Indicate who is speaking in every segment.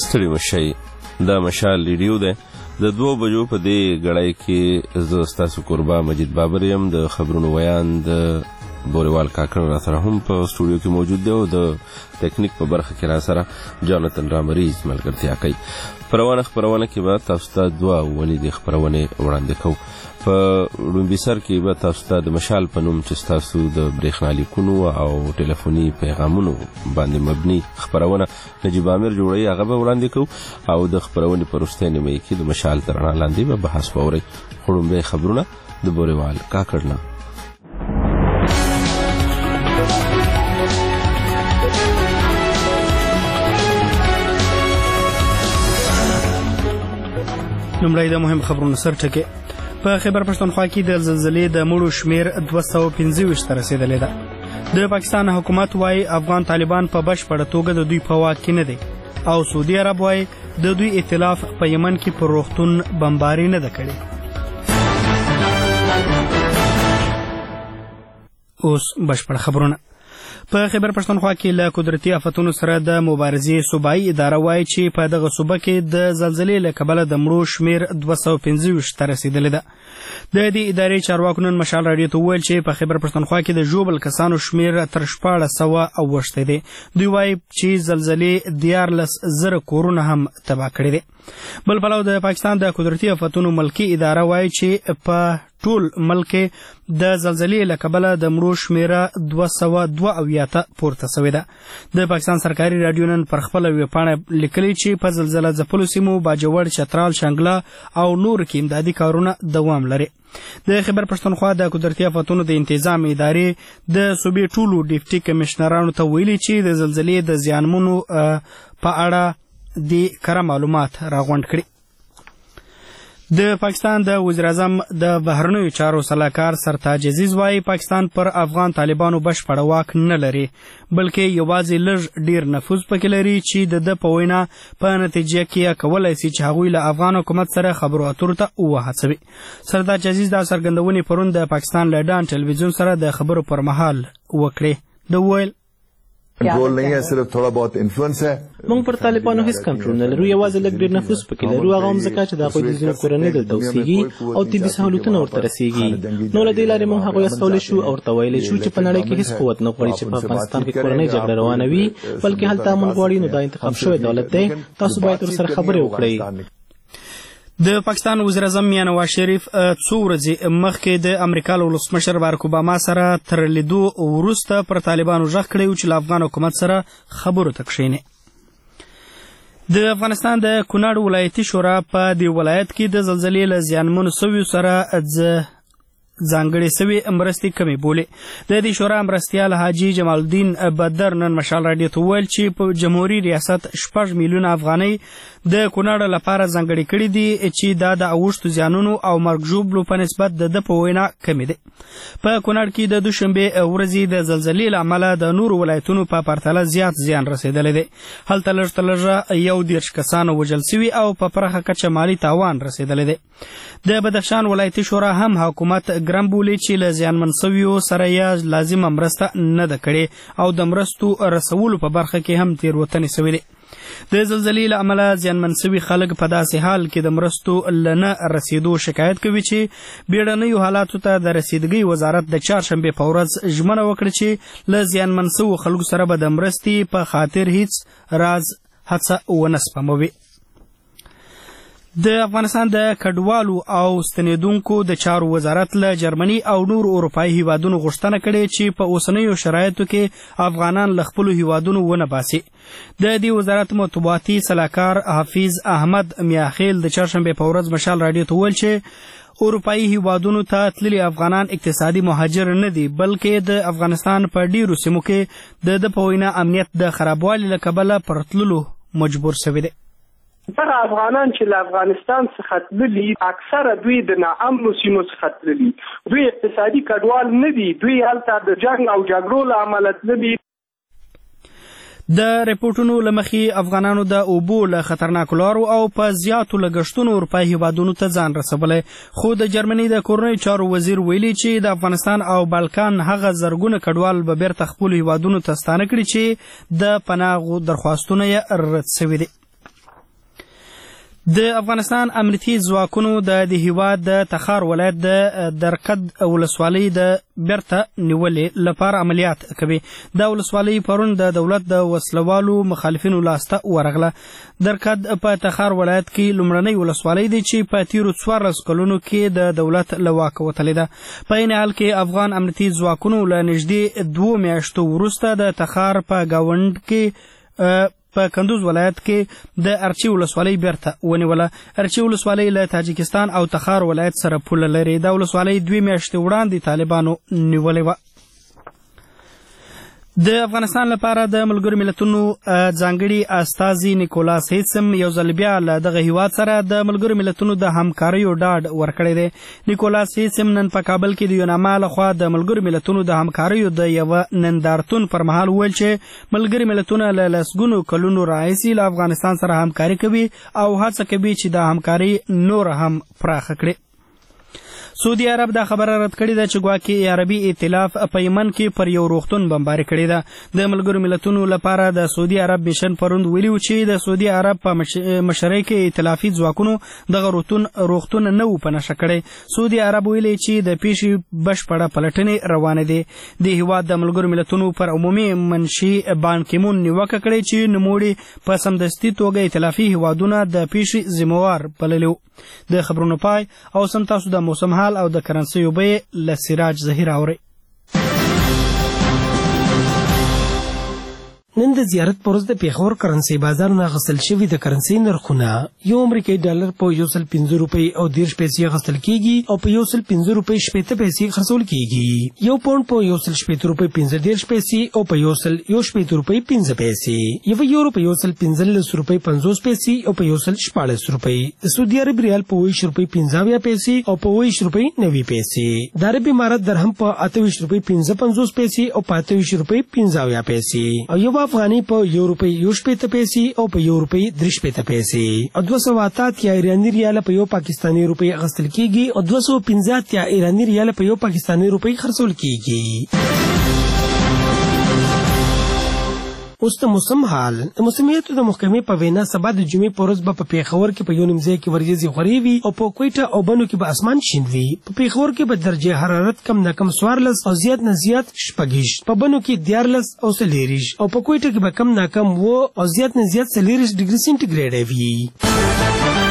Speaker 1: ستړي مشئ. دا مشال ریډیو دی. د 2 بجو په دې غړای کې زه ستاسو قربا مجید بابر یم. د خبرونو ویان د بوریوال کاکړ را سره هم په سټوډیو کې موجود دی او د ټیکنیک په برخه کې را سره جانتن رامریز ملګرتیا کوي. خپرونه کې به تاسو ته 2 ونې د خبرونه وړاندې کوو. په لومبي سر کې به تاسو ته د مشال په نوم چې تاسو د برېښنا لیکونو او ټلیفوني پیغامونو باندې مبني خبرونه نجیب عامر جوړوي، هغه به وړاندې کوو او د خبرونې په وروستۍ نیمه کې د مشال تر رڼا لاندې به بحث واورئ. لومبي خبرونه د بوریوال کاکړ نه.
Speaker 2: لومړی د مهم خبرونو سرټکي. په خیبر پښتونخوا کې د زلزلې د مړو شمیر 225 ته رسیدلی ده. د پاکستان حکومت وايي افغان طالبان په بشپړه توګه د دوی په واک کې نه دي او سعودي عرب وايي د دوی ائتلاف په یمن کې پر روغتون بمباري نه ده کړې. اوس بشپړ خبرونه. په خیبر پښتونخوا کې له قدرتي آفتونو سره د مبارزې صوبایي اداره وایي چې په دغه صوبه کې د زلزلې له کبله د مړو شمیر 225 ته رسیدلی ده. د دې ادارې چارواکو نن مشال راډیو ته وویل چې په خیبر پښتونخوا کې د ژوبل کسانو شمیر تر 1400 دی. دوی وایي چې زلزلې 14,000 کورونه هم تباه کړي دي. بل پلو د پاکستان د قدرتي آفتونو ملکي اداره وایي چې په ټول ملک د زلزلې له کبله د مړو شمیره 202 پورته شوې ده. د پاکستان سرکاري راډیو نن پر خپله ویبپاڼه لیکلي چې په زلزله ځپلو سیمو باجوړ، چترال، شانګله او نور کې امدادي کارونه دوام لري. د خیبر پښتونخوا د قدرتي آفتونو د انتظام ادارې د صوبې ټولو ډیپټي کمشنرانو ته ویلي چې د زلزلې د زیانمنو په اړه د کره معلومات راغونډ کړي. د پاکستان د وزیر اعظم د بهرنیو چارو سلاکار سرتاج عزیز وايي پاکستان پر افغان طالبانو بشپړ واک نه لري بلکې یوازې لږ ډیر نفوذ پکې لري چې د په وینا په نتیجه کې کولای شي چې هغوی له افغان حکومت سره خبرو اترو ته وهڅوي. سرتاج عزیز دا څرګندونې پرون د پاکستان له ډان ټلویزیون سره د خبرو پر مهال وکړې. د ویل
Speaker 3: کنټرول نه ہے، صرف تھوڑا بہت انفلوئنس ہے.
Speaker 4: موږ پر طالبانو هیڅ کنټرول نه لرو، یوازې لږ ډېر نفوذ پکې لرو. هغه هم ځکه چې د هغوی د ځینو کورنۍ دلته اوسېږي او طبي سهولتونه ورته رسېږي. نو له دې لارې موږ هغوی استولی شو او ورته ویلی شو چې په نړۍ کې هیڅ قوت نه غواړي چې په افغانستان کې کورنۍ جګړه روانه وي، بلکې هلته امن غواړي. نو دا انتخاب شوی دولت دی، تاسو باید ورسره خبرې وکړئ.
Speaker 2: د پاکستان وزیر اعظم میاں نواز شریف څو ورځې مخکې د امریکا له ولسمشر بارک اوباما سره تر لیدو وروسته پر طالبانو غږ کړی و چې له افغان حکومت سره خبرو ته کښېني. د افغانستان د کونړ ولایتي شورا په دې ولایت کې د زلزلې له زیانمنو سویو سره ځانګړې سوي مرستې کمې بولې. د دې شورا مرستیال حاجي جمال الدین بدر نن مشال راډیو ته وویل چې په جمهوري ریاست 6 میلیونه افغانۍ د کونړ لپاره ځانګړې کړي دي چې دا د اوښتو زیانونو او مرګ ژوبلو په نسبت د په وینا کمې دي. په کونړ کې د دوشنبې ورځې د زلزلې له امله د نورو ولایتونو په پرتله زیات زیان رسېدلی دی. هلته لږ تر لږه 11 کسانو وژل سوي او په پراخه کچه مالي تاوان رسېدلی دی. د بدخشان ولایتي شورا هم حکومت ګرم بولي چې له زیانمن سویو سره یې لازمه مرسته نه ده کړې او د مرستو رسولو په برخه کې هم تېروتنې سوي دي. د زلزلې له امله زیانمن سوي خلک په داسې حال کې د مرستو له نه رسېدو شکایت کوي چې بیړنیو حالاتو ته د رسیدګۍ وزارت د چهارشنبې په ورځ ژمنه وکړه چې له زیانمن سوو خلکو سره به د مرستې په خاطر هیڅ راز هڅه ونه سپموي. د افغانستان د کډوالو او ستنېدونکو د چارو وزارت له جرمني او نور اروپایي هیوادونو غوښتنه کړې چې په اوسنیو شرایطو کې افغانان له خپلو هیوادونو ونه باسي. د دې وزارت مطبوعاتي سلاکار حافظ احمد میاخیل د چهارشنبې په ورځ مشال راډیو ته وویل چې اروپایي هیوادونو ته تللي افغانان اقتصادي مهاجر نه دي بلکې د افغانستان په ډیرو سیمو کې د په وینا امنیت د خرابوالي له کبله پر تللو مجبور شوي دي.
Speaker 5: دغه افغانان چې له افغانستان څخه تللي اکثره دوی د ناامنو سیمو څخه تللي، دوی اقتصادي کډوال نه دي، دوی هلته د جنګ او جګړو له امله تللي.
Speaker 2: د ریپورټونو له مخې افغانانو د اوبو له خطرناکو لارو او په زیاتو لګښتونو اروپایي هیوادونو ته ځان رسولی. خو د جرمني د کورنیو چارو وزیر ویلي چې د افغانستان او بالکان هغه زرګونه کډوال به بیرته خپلو هیوادونو ته ستانه کړي چې د پناه درخواستونه یې رد سوي دي. د افغانستان امنیتي ځواکونو د هیواد د تخار ولایت د درقد ولسوالۍ د بیرته نیولې لپاره عملیات کوي. دا ولسوالۍ پرون د دولت د وسلوالو مخالفینو لاسته ورغله. درقد په تخار ولایت کې لومړنۍ ولسوالۍ دی چې په تیرو 14 کلونو کې د دولت له واکه وتلې ده. په عین حال کې افغان امنیتي ځواکونو له نږدې 2 میاشتو وروسته د تخار په گاوند کې په کندوز ولایت کې د ارچی ولسوالۍ بیرته ونیوله. ارچی ولسوالۍ له تاجکستان او تخار ولایت سره پوله لري. دا ولسوالۍ 2 میاشتې وړاندې طالبانو نیولې وه. د افغانستان لپاره د ملګرو ملتونو ځانګړي استازي نیکولاس هیسم یو ځل بیا له دغه هیواد سره د ملګرو ملتونو د همکاریو ډاډ ورکړی دی. نیکولاس هیسم نن په کابل کې د یوناما لخوا د ملګرو ملتونو د همکاریو د یوه نندارتون پر مهال وویل چې ملګري ملتونه له لسګونو کلونو راهیسې له افغانستان سره همکاري کوي او هڅه کوي چې دا همکاري نور هم پراخه کړي. سعودي عرب دا خبره رد کړې ده چې ګواکې عربي ائتلاف په یمن کې پر یو روغتون بمباري کړې ده. د ملګرو ملتونو لپاره د سعودي عرب میشن پروند ویلي و چې د سعودي عرب په مشرۍ کې ائتلافي ځواکونو دغه روغتون نه و په نښه کړی. سعودي عرب ویلي چې د پیښې بشپړه پلټنې روانې دي. د هیواد د ملګرو ملتونو پر عمومي منشي بان کیمون نیوکه کړې چې نوموړي په سمدستي توګه ائتلافي هیوادونه د پیښې ذمہوار بللي. د خبرونو پای او سم تاسو د موسم حال او د کرنسیو بیې له سراج ظهیر اورئ.
Speaker 6: نن د زیارت پر ورځ د پیښور کرنسي بازار نه غسل شوي د کرنسي نرخونه یو امریکایي ډالر په 105 روپۍ او 10 پیسې غسل کیږي او په 105 روپۍ 70 پیسې خرڅول کیږي. یو پاونډ په 117 روپۍ 15 پیسې او په 117 روپۍ 15 پیسې. یو یورو په 115 روپۍ 50 پیسې او په 114 روپۍ. د سعودي عرب ریال په 20 روپۍ 15 پیسې او په 20 روپۍ 90 پیسې. د عرب امارات درهم په 28 روپۍ 55 پیسې او په 28 روپۍ 50 پیسې. او یو افغاني په 1 روپۍ 70 پیسې او په 1 روپۍ 30 پیسې. او 208 یا ایرانی ریال په 1 پاکستاني روپۍ غسل کیږي او 215 یا ایرانی ریال په 1 پاکستاني روپۍ خرڅول کیږي. اوس د موسم حال. د موسمیاتو د محکمې په وینا سبا د جمعې په ورځ به په پیښور کې په یو نیم ځای کې ورېځې غورې وي او په کویټه او بنو کې به اسمان شین وي. په پیښور کې به درجه حرارت کم نه کم 14 او زیات نه زیات 6 په بنو کې 14 او 13 او په کویټه کې به کم نه کم 9 او زیات نه زیات 14 ډیګري سنټیګریډ وي.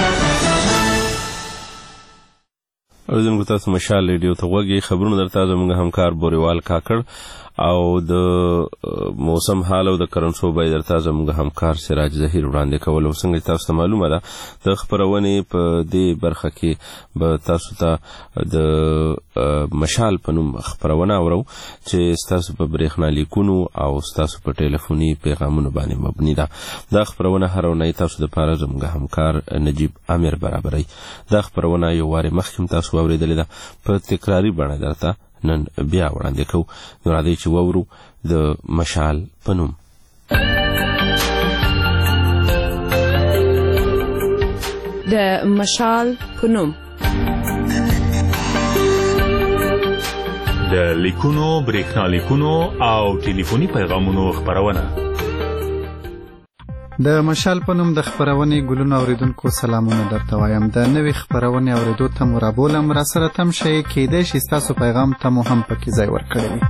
Speaker 1: اوریدونکو تاسو مشال ریډیو ته غوږی. خبرونه درته زموږ همکار بوریوال کاکړ او د موسم حال او د کرنسو بیې درته زموږ همکار سراج ظهیر وړاندې کول. او څنګه تاسو ته معلومه ده د خپرونې په دې برخه کې به تاسو ته د مشال په نوم خپرونه اورو چې ستاسو په برېښنا لیکونو او ستاسو په ټلیفوني پیغامونو باندې مبني ده. دا خپرونه هر اونۍ تاسو دپاره زموږ همکار نجیب امیر برابروي. دا خپرونه یو وارې مخکې تاسو واورېدلې ده په تکراري بڼه درته نن بیا وړاندې کوو. نو راځئ چې واورو د مشال په نوم.
Speaker 7: د مشال په نوم
Speaker 8: د لیکونو، برېښنا لیکونو او ټلیفوني پیغامونو خپرونه.
Speaker 9: د مشال په نوم د خپرونې ګلونو اوریدونکو سلامونه درته وایم. د نوې خپرونې اورېدو ته مو رابولم. راسره تم شئ، کیدای شي ستاسو پیغام ته مو هم پکې ځای ورکړی وي.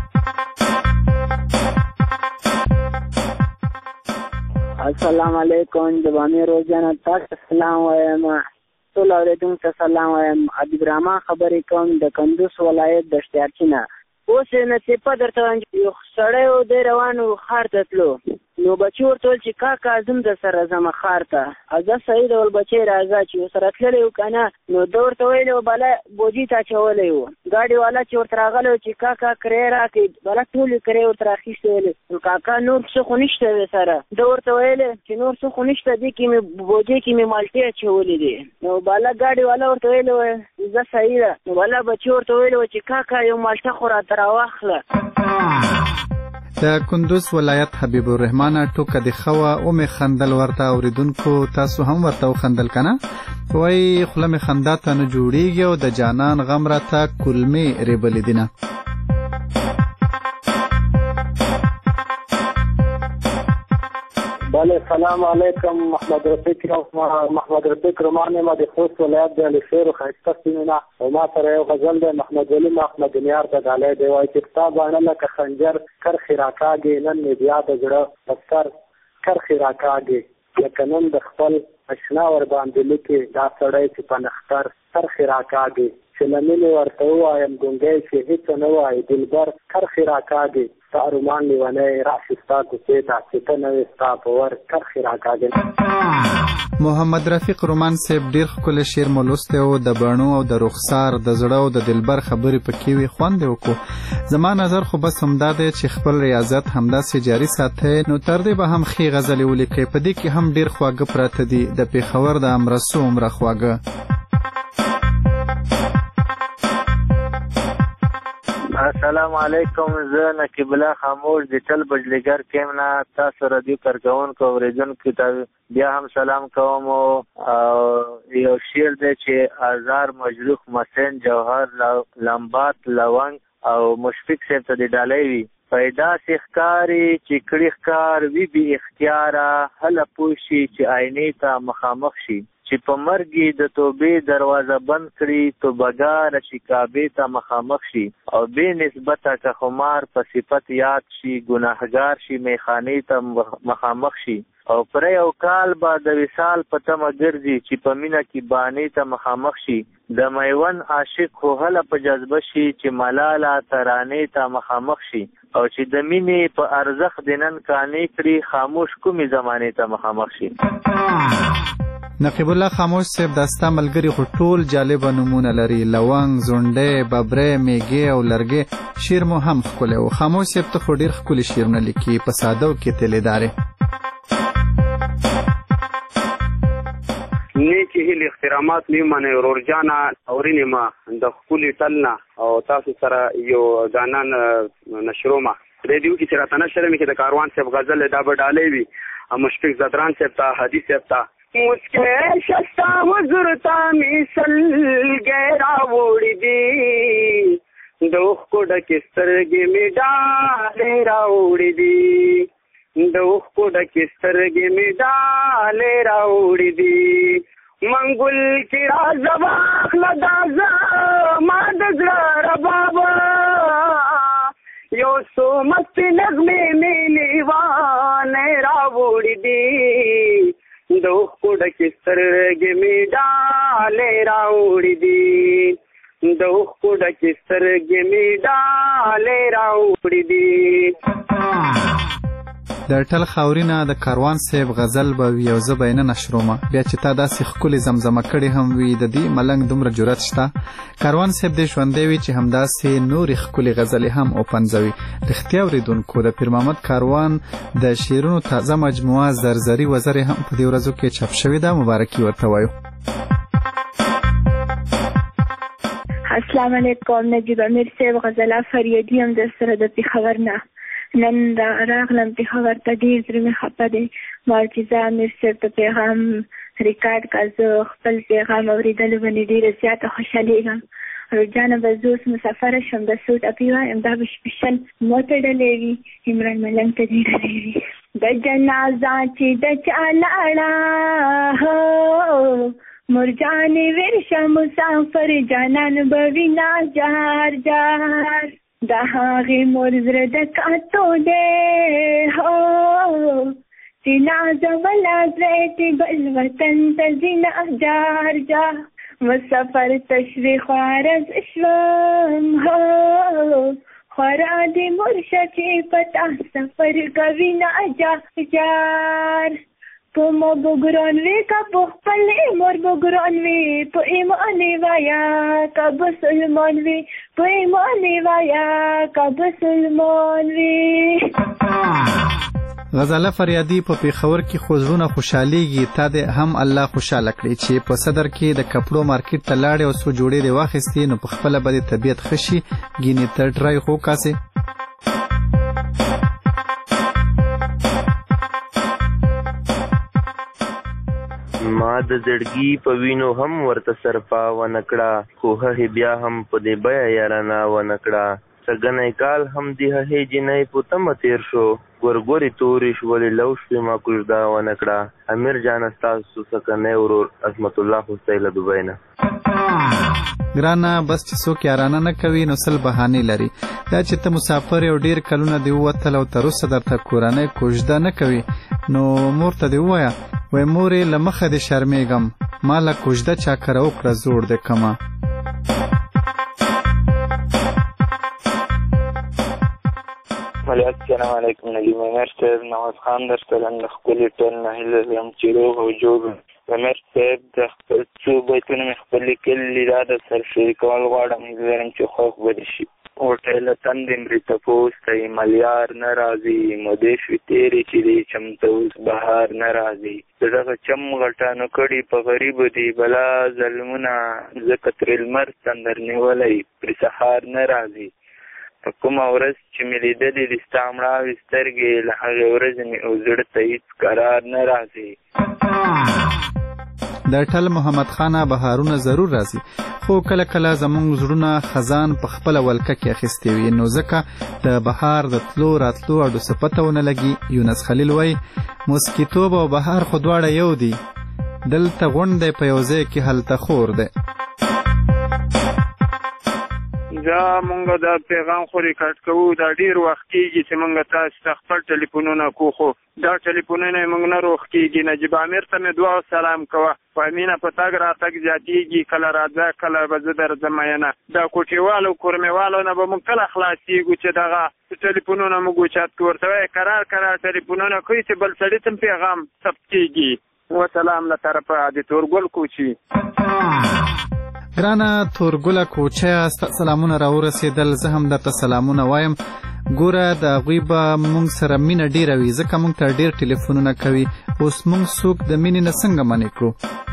Speaker 10: السلام علیکم. د باندې روزانه تاسو سلام وایم. ټول اوریدونکو ته سلام وایم. حبیب الرحمن خبرې کوم د کندوز ولایت د اشتیارچینه. اوس نصیبه درته یو سړی و دی روانو ښار ته تلو. نو بچی ورته ویل چې کاکا زم د سره ځمه ښار ته. زه صحیح ډول بچی راځه چې ورسره تللی و که نه. نو ده ورته ویلي و بله بوجي ته اچولی و. ګاډي والا چې ورته راغلی و چې کاکا کرایه راکړئ، بله ټولې کرایې ورته راخیستې ویلې. نو کاکا نور څه خو نشته دی سره. ده ورته ویلې چې نور څه خو نشته، دې کې مې بوجۍ کې مې مالټې اچولې دي. نو بله ګاډي والا ورته ویلې و زه صحیح ده. نو بله بچي ورته ویلې و چې کاکا یو مالټه خو راته راواخله.
Speaker 9: د کندوز ولایت حبیب الرحمن ټوکه د خوا او می خندل ورته اوریدونکو تاسو هم ورته خندل کنه. وای خله می خندا ته نه جوړیږي او د جانان غم راته کلمې ریبل دینه.
Speaker 5: السلام علیکم. محمد رفیق رومان ما د خوست ولایت د الشیر خسته سیمه او ما سره یو غزل د محمد ولی محمد نیار ته غالي دی وای چې کتاب باندې لکه خنجر کرخی راکاږي نن می بیا د زړه پستر کرخی راکاږي لکه نن د خپل اشنا ور باندې لیکي دا سړی چې په نختر کرخی راکاږي چې لمنې ورته وایم ګونګی چې هیڅ نه وای دلبر کرخی راکاږي رومان لیوانه راشي ستاسو ته چې نه ستا په ور کرخی راکاږي.
Speaker 9: محمد رفیق رومان صاحب ډیر ښکلی شعر مو لوستی و د بڼو او د رخسار د زړه او د دلبر خبرې پکې وي خوند یې وکړو. زما نظر خو بس همدا دی چې خپل ریاضت همداسې جاري ساتئ نو تر دې به هم ښې غزلې ولیکئ. په دې کې هم ډیر خواږه پراته دي د پېښور د امرسو عمره خواږه.
Speaker 11: السلام علیکم. زه نقیب الله خاموش د چل بجلیګر کیم نه تاسو رادیو کارکونکو اوریدونکو ته بیا هم سلام کوم. او یو شعر دی چې آزار مجروح مسین جوهر لمبات لونګ او مشفق صاحب ته د ډالۍ وي پیدا سیخکاری چې کړي ښکار وی بی اختیاره هله پوشي چې آینې ته مخامخ شي چې په مرګي د توبې دروازه بند کړي تو بګاره چې کعبې ته مخامخ شي او بې نسبته که خمار په صفت یاد شي ګناهګار شي میخانې ته مخامخ شي او پر یو کال به د وصال په تمه ګرځي چې په مینه کې بانې ته مخامخ شي د میون عاشق خو هله په جذبه شي چې ملاله ترانې ته مخامخ شي او چې د مینې په ارزښت د نن کانې کړي خاموش کومې زمانې ته مخامخ شي.
Speaker 9: نقیب الله خاموش صاحب داستا ملګری خو ټول جالبه نمونه لري لونګ زونډې ببرې میګې او لرګې شعر مو هم ښکلی و. خاموش صاحب ته خو ډېر ښکلي شعرونه لیکي په ساده او کې تلېدارې.
Speaker 5: نیکی هیل احترامات میمنه ورور جانا اورینې ما د ښکلي ټلنه او تاسو سره یو ځانان نشرومه ریډیو کې چې راته نشره مې کې د کاروان صاحب غزل دا به ډالۍ وي مشفق زدران صاحب ته حدیث صاحب ته مسکه شستا حضور تا مثل گیرا ووڑی دی دوخ کو ڈکسترگی میں ڈالے راوڑی دی دوخ کو ڈکسترگی میں ڈالے راوڑی دی منگل کی رازواخ لدازا مادزر ربابا یو سو مست نغمے میں لیوانے راوڑی دی دوخ کو ډکې سترګې مې ډالې راوړې دي دوخ کو ډکې سترګې مې ډالې راوړې دي.
Speaker 9: د ټل خاورینه د کاروان صاحب غزل به وي او زه به یې نه نشرومه بیا چې تا داسې ښکلې زمزمه کړې هم وي د دې ملنګ دومره جرأت شته. کاروان صاحب دې ژوندی وي چې همداسې نورې ښکلې غزلې هم وپنځوي. رښتیا اورېدونکو د پیر محمد کاروان د شعرونو تازه مجموعه زرزري وزرې هم په دې ورځو کې چاپ شوې ده. مبارکي ورته وایو.
Speaker 12: السلام علیکم. نجیب امیر صاحب غزله فریادي هم در سره د پېښور نه نن راغلم پېښور ته ډېر زړه مې خفه دی. معجزه امیر صاحب ته پیغام ریکارډ کا زه خپل پیغام اورېدلو باندې ډېره زیاته خوشحالېږم. روجانه به زه اوس مسافره شم د سعود اپي وایم دا به سپیشل ما ته ډلې وي عمران ملنګ ته دې ډلې وي د جنازه چې د چا لاړه هو مرجانې ورشه مسافر جانان به وینا جار جار دا هغې مور زړه د کاتو دی هو چې نازوله زړی چې بل وطن ته ځي جار جار مسافر تشوي خوارز شوم هو خورا دې مرشه چې پتا سفر کوي جار جار په مو بګران وی کا په خپل مور بګران وی په ایمان وایا کا مسلمان وی په ایمان وایا کا مسلمان وی.
Speaker 9: غزاله فریادي په پېښور کې خو زړونه خوشحالېږي. تا دې هم الله خوشحاله کړي چې په صدر کې د کپړو مارکیټ ته لاړې او څو جوړې دې واخیستې نو په خپله به دې طبیعت ښه شي ګینې ته ټرای خو کاسې.
Speaker 13: ما د زړګي په وینو هم ورته سرپا ونه کړه خو هغې بیا هم په دې بیه یارانه ونه کړه سګنی کال هم دی هی جنۍ په تمه تیر شو ګورګوري تورې شولې لو شوې ما کوژدا ونه کړه امیر جان ستاسو سکنی ورور عظمت الله حسین له دوبۍ نه
Speaker 9: ګرانه بس چې څوک یارانه نه کوي نو سل بهانې لري دا چې ته مسافر یو ډیر کلونه دی ووتل او تر اوسه درته کورنۍ کوژده نه کوي نو مور ته دې ووایه وایي مورې له مخه دې شرمېږم ما له کوژده چا کره وکړه زوړ دې کمه
Speaker 14: السلام علیکم نجیب امیر صاحب نواز خان درته له ښکلي ټول نه هیله لرم چې روغ او جوړ امیر صاحب د خپل څو بیتونه مې خپل لیکلي دا د سر شریکول غواړم هیله لرم چې خوښ به دې شي وټی له تندې مرې تپوس ته یې ملیار نه راځي مودې شوې تېرې چې دی چمته اوس بهار نه راځي د دغه چم غټانو کړي په غریبو دی بلا ظلمونه ځکه ترې لمر تندر نیولی پرې سهار نه راځي په کومه ورځ چې مې لیدلې د ستا مړاوې سترګې له هغې ورځې مې او زړه ته هېڅ قرار نه راځي
Speaker 9: د ټل محمد خانه بهارونه ضرور راځي خو کله کله زمونږ زړونه خزان په خپله ولکه کې اخیستې وي نو ځکه د بهار د تلو راتلو اډو څه پته ونه لګي یونس خلیل وایي موسکیتوب او بهار خو دواړه یو دي دلته غونډ دی په یو ځای کې هلته خور دی
Speaker 15: دا مونږ دا پیغام خو ریکارډ کوو دا ډیر وخت کېږي چې مونږ تاسو ته خپل ټلیفونونه کوو دا ټلیفونونه مونږ نه روغ کېږي نجیب امیر ته مې دعا او سلام کوه په مینه په تګ راتګ زیاتېږي کله راځه کله به زه درځم مینه دا کوټیوالو کورمېوالو نه به مونږ کله خلاصېږو چې دغه ټلیفونونه مونږ اوچت کړو ورته وایي کرار ټلیفونونه کوي چې بل سړي ته پیغام ثبت کېږي وسلام له طرفه د تورګل کوچي
Speaker 9: ګرانه تورګله کوچیه ستا سلامونه راورسېدل زه هم درته سلامونه وایم ګوره د هغوی به موږ سره مینه ډېره وي ځکه موږ ته ډېر ټلیفونونه کوي اوس موږ څوک د مینې نه څنګه منې کړو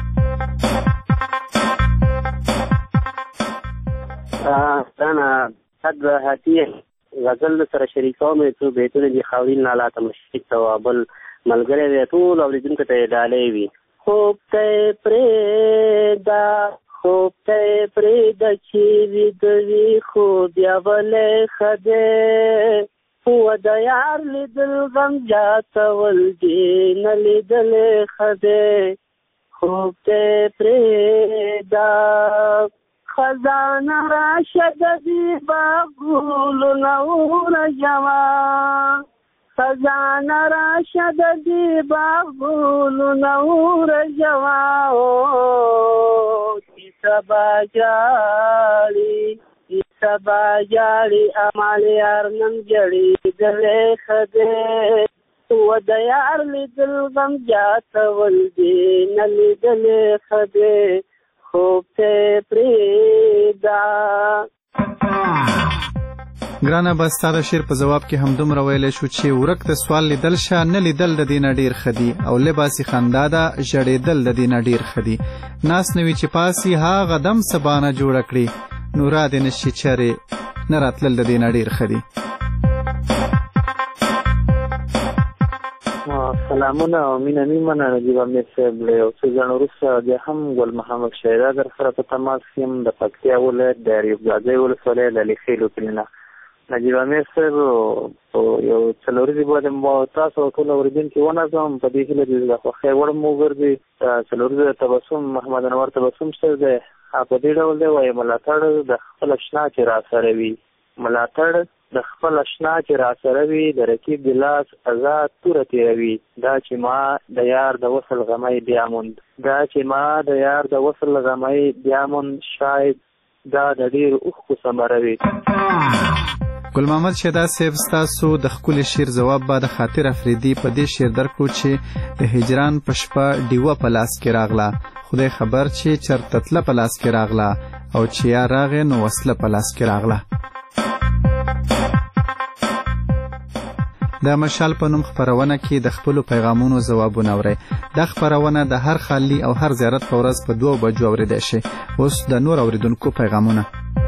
Speaker 10: ستانه حد هاتیه غزل سره شریکوم څو بیتونه دي خاورین نالا ته مشفق ته بل ملګری دی ټول اورېدونکو ته یې ډالۍ وي خوب ته یې پرېږده خوب ته یې پرېږده چې ویده وي خو بیا بلی ښه دی و د یار لیدل غم جاتول دي نه لیدلی ښه دی خوب ته یې پرېږده خزانه راشه د دې باغونو نه ورژوه خزانه راشه د دې باغونو نه ورژوه چې سبا جاړي امال یار نن جړېدلی ښه دی و د یار لیدل غم جاتول دي نه لیدلی ښه دی خوب ته پرېږده
Speaker 9: ګرانه بس ستا د شعر په ځواب کې همدومره ویلی شو چې ورک د سوال لیدل شه نه لیدل د دې نه ډېر ښه دي او لباسي خندا ده ژړېدل د دې نه ډېر ښه دي ناست نه وي چې پاسي هغه دم سبانه جوړه کړي نو را دې نه شي چرې نه راتلل د دې نه ډېر ښه دي
Speaker 11: سلامونه او مینه نیمنه نجیب امیر صاحب له یو څو ځان وروسته بیا هم ګل محمد شیدا در سره په تماس یم د پکتیا ولایت د اریوب ځاځی ولسوالۍ د لیخیلو کلینه نجیب امیر صاحب یو څلور ورځې بعد تاسو ټول اوریدونکي ونازم په دې هیله چې د خوښۍ وړ مو وګرځي څلور ورځې تبسم محمد انور تبسم صاحب دی په دې ډول دی وایي ملاتړ د خپل اشنا چې را سره وي ملاتړ د خپل اشنا چې را سره وي د رقیب د لاس آزاد توره تېروي دا چې ما د یار د وصل غمی بیا موند بیا موند شاید دا د ډېرو اوښکو ثمره وي
Speaker 9: ګل محمد شیدا صاحب ستاسو د ښکلي شعر ځواب به د خاطر افریدي په دې شعر درکړو چې د هجران په شپه ډیوه په لاس کې راغله خدای خبر چې چرته تله په لاس کې راغله او چې یا راغې نو وسله په لاس کې راغله د مشال په نوم خپرونه کې د خپلو پیغامونو ځوابونه اورئ دا خپرونه د هر خالي او هر زیارت په ورځ په 2 بجو اورېدی شي اوس د نور اوریدونکو پیغامونه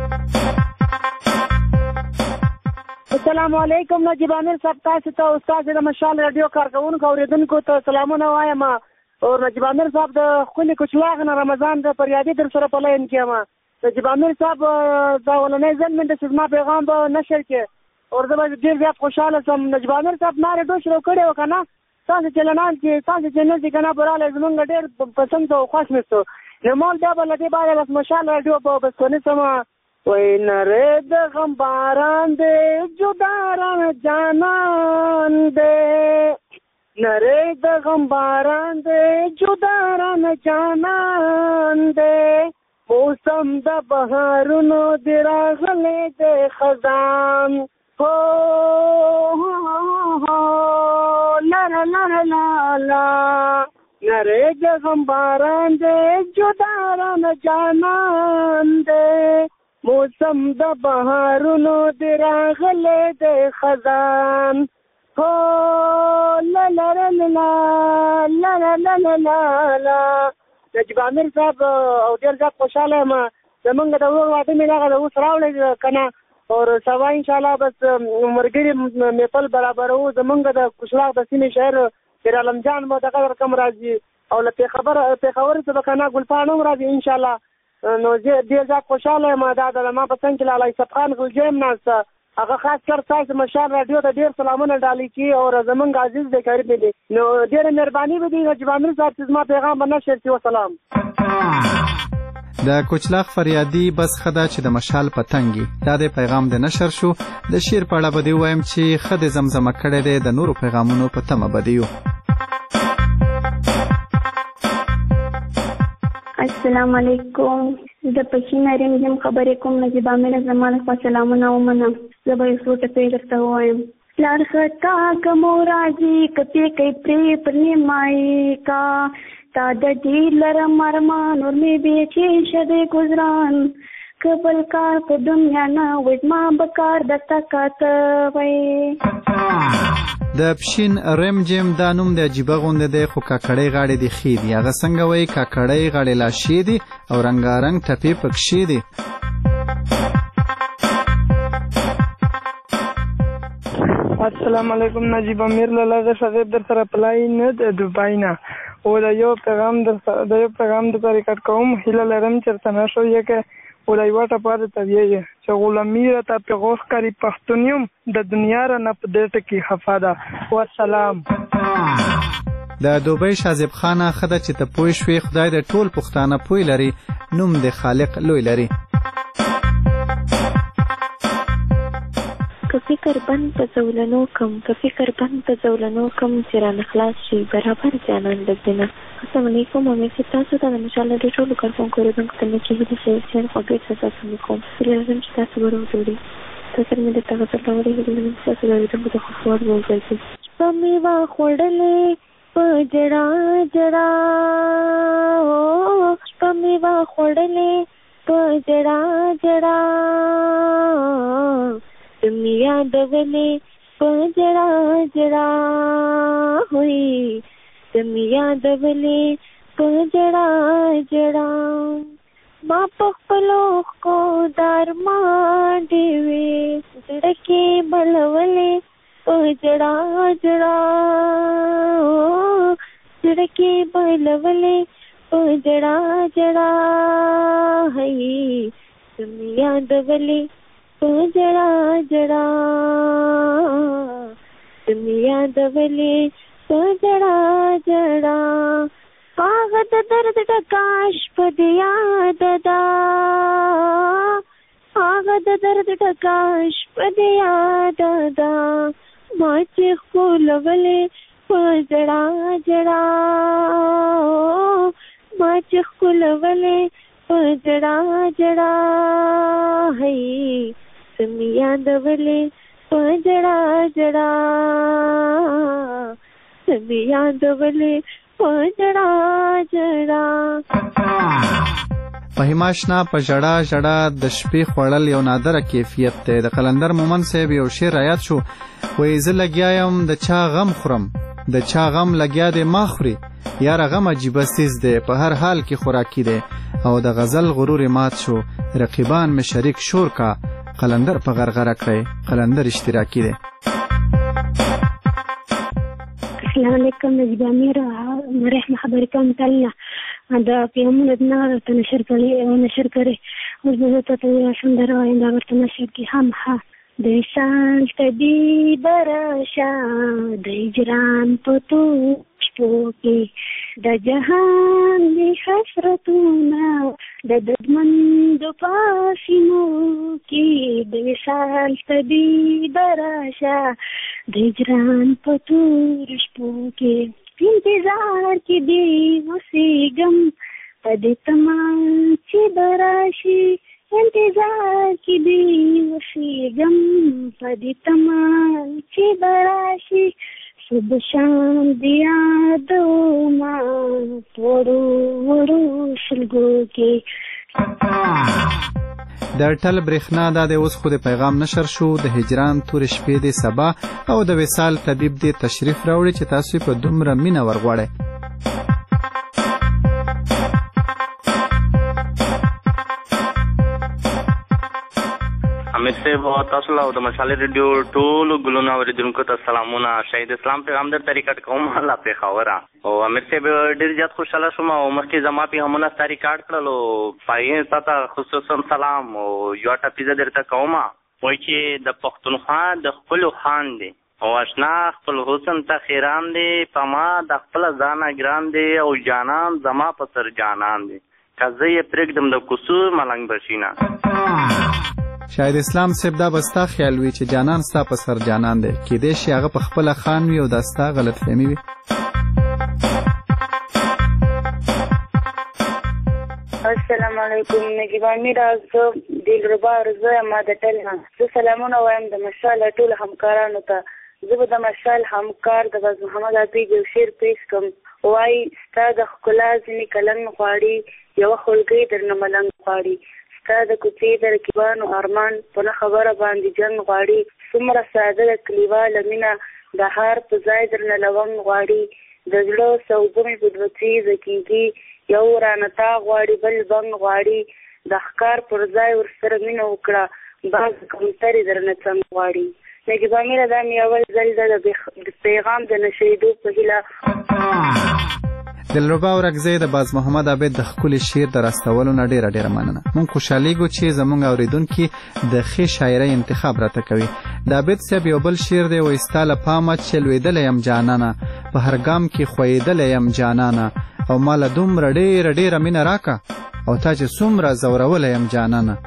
Speaker 16: السلام علیکم نجیب امیر صاحب تاسو ته استاد د مشال رادیو کارکونکو اوریدونکو ته سلامونه وایم او نجیب امیر صاحب د خپل کوچلاغ نه رمضان د پریادي در سره په لاین کې ما نجیب امیر صاحب دا ولنۍ ځل مې د زما پیغام په نشر کې اور زه به ډېر زیات خوشحاله شم. نجیب امیر صاحب نارې ډوش رو کړی و که نه تاسو چلنان چې تاسو چینل چې که نه برالی زمونږ ډېر پسند او خوښ مې سو. نو مال بیا به له دې باندې بس مشال راډیو په بسونې سمه وای نرې د غم باران دی جدا رانه جانان دی نرې د غم باران دی جدا رانه جانان دی موسم د بهارونو دی راغلی دی خزان هو لا لا لا لا لا نرې د غم باران دی جدا رانه جانان دی موسم د بهارونو دی راغلی دی خزان هو لا لا لا لا لا لا لا لا لا نجیب امیر صاحب او ډېر زیات خوشحاله یم. زمونږ د ورور واده مې دغه د اوس راوړی که نه او سبا انشاءالله بس ملګري محفل برابروو. زمونږ د کشلاغ د سیمې شهر پیر عالم جان به دغه رقم راځي او له پېښور څه به که نه ګلپاڼه هم راځي انشاءالله. نو زه ډېر زیات خوشحاله یم. دا د ما په څنګ کې لالا یوسف خان غلجی هم ناسته هغه خاص کر تاسو مشال راډیو ته ډېر سلامونه ډالۍ کړي او زمونږ عزیز دی قریب دی. نو ډېره مهرباني به دي نجیب امیر صاحب چې زما پیغام به نشر شي. وسلام.
Speaker 9: د کوچلاغ فریادي بس ښه ده چې د مشال پتنګي دا د پیغام د نشر شو. د شعر په اړه به دې ووایم چې ښه د زمزمه کړی دی د نورو پیغامونو په تمه به دي یو.
Speaker 12: السلام علیکم. د پښین رنګم خبرې کوم نجیب امیر زمانه خو سلامونه ومنم. زه به یو څو ټکي درته ووایم. لار خطا کمو راځي کپې کوي پرې پر نیمایي کا تا د دې لرم ارمان اور مې بې چې شدې ګزران کبل کار په دنیا نه وزما بکار دستا کاته وای.
Speaker 9: د پښین رم جیم دا نوم د عجیبه غونډه دی خو کاکړۍ غاړې دی خې دي. هغه څنګه وایي کاکړۍ غاړې لا شې دي او رنګارنګ ټپې پکښې دي.
Speaker 15: السلام علیکم. نجیب امیر لاله شغیب در سره پلای نه د دوبای نه او د یو پیغام در ریکارډ کوم. هیله لرم چېرته نه شو یکه او د یوه ټپه درته ویې چې غلامي راته پېغور ښکاري پښتون یم د دنیا را نه په دې ټکي خفه ده. والسلام.
Speaker 9: د دوبۍ شازب خانه ښه ده چې ته پوه شوې. خدای د ټول پښتانه پوی لري نوم د خالق لوی لري.
Speaker 17: که فکر بند په زولنو کم چې رانه خلاص شي برابر جانان لږدنه. السلام علیکم. امیر صاحب تاسو ته د مشال د ټولو کارکوونکو اورېدونکو ته مې چې هیلې شوې خوږې احساسات وکړم. هیله لرم چې تاسو به وځورئ. تاسو مې درته غزل راوړې هیله لرم چې تاسو د اورېدونکو د خوښ وړ وګرځئ. شپه مې وخوړلې په جړا جړا شپه مې وخوړلې په جړا جړا تم یادولې په جړا جړا ہوئی تم یادولې په جړا جړا ما په خپلو خو درمان دی وې زړه کې بلولې په جړا جړا زړه کې بلولې په جړا جړا هي تم یادولې په جړا جړا تم یادولې په جړا جړا هغه د درد ټکاش په دې یاد ده هغه د درد ټکاش په دې یاد ده ما چې ښکلولې په جړا جړا ما چې ښکلولې په جړا جړا هی تم یادولې په جړا جړا تم یادولې په جړا جړا.
Speaker 9: فهیمه اشنا په ژړا ژړا د شپې خوړل یو نادره کیفیت دی. د قلندر مومن صاحب یو شعر رایاد شو وایي زه لګیا یم د چا غم خورم د چا غم لګیا دی ما خوري یاره غم عجیبه څیز دی په هر حال کې خوراکي دی او د غزل غرور مات شو رقیبان مې شریک شور کا قلندر په غرغره کړی قلندر اشتراکي دی.
Speaker 12: السلام علیکم. نجیب امیر مرحمه خبرې کوم تعالی دا پیغامونه نه ته نشر کړي وزه ته سندره وایم دا ورته نشر کې هم ها د شان طبیب راشه د هجران په توشپو کې د جهان د حسرتونه د دردمندو پاسینو کې د شان طبیب راشه د هجران په توشپو کې انتظار کې دی اوسېږم په دې تمام چې براشي انتظار کې دی اوسېږم په دې تمام چې براشي صبح شام د یادومه وړو وړو سلګو کې
Speaker 9: د ټل برېښنا دا د اوس خو د پیغام نشر شو د هجران تور شپې د سبا او د وصال طبيب د تشریف راوړي چې تاسو په دومره مینه ورغواړئ.
Speaker 18: امیر صاحب او تاسو له د مشال ریډیو ټول ګلونه اوریدونکو ته سلامونه. شهید اسلام پیغام در طریقټ کوم الله په خبره او امیر صاحب ډیر زیات خوشاله شوم او مخکې زما په همونه ستاري کارت کړلو پای ساته خصوصا سلام او یو ټاپیزه درته کوم وای چې د پښتونخوا د خپل خان دی او آشنا خپل حسن ته خیران دی پما د خپل ځان ګران دی او جانان زما په سر جانان دی کزه یې پرېږدم د کوسور ملنګ بشینا.
Speaker 9: شاید اسلام صاحب دا بستا خیال وی چې جانان ستا په سر جانان دی کېدای شي هغه په خپل خان وي او دا ستا غلط فهمي وي.
Speaker 19: السلام علیکم نگیبا میراز دلربا رضا ما د ټلنا زه سلامونه وایم د مشال ټول همکارانو ته. زه به د مشال همکار د باز محمد عبید یو شعر پیش کوم وای ستا د ښکلا ځینې کلنګ غواړي یوه خولګۍ درنه ملنګ غواړي ستا د کوڅې د رقیبانو ارمان په نه خبره باندې جنګ غواړي څومره ساده د کلیواله مینه د هار په ځای درنه لونګ غواړي د زړه سوبه مې په دوه څیزه کېږي یو رانه تا غواړي بل بنګ غواړي د ښکار پر ځای ورسره مینه وکړه بعض کمترې درنه څنګ غواړي. نګیبا میره دا مې اول ځل د پیغام د نشریدو په هیله.
Speaker 9: دلربا ورکزی د باز محمد عبید د ښکلي شعر د راستولو نه ډیره مننه. مونږ خوشحالیږو چې زمونږ اوریدونکي د ښې شاعرۍ انتخاب راته کوي. د عبید صاحب یو بل شعر دی وایي ستا له پامه چې لوېدلی یم جانانه په هر ګام کې ښویېدلی یم جانانه او ما له دومره ډیره مینه راکه او تا چې څومره ځورولی یم جانانه.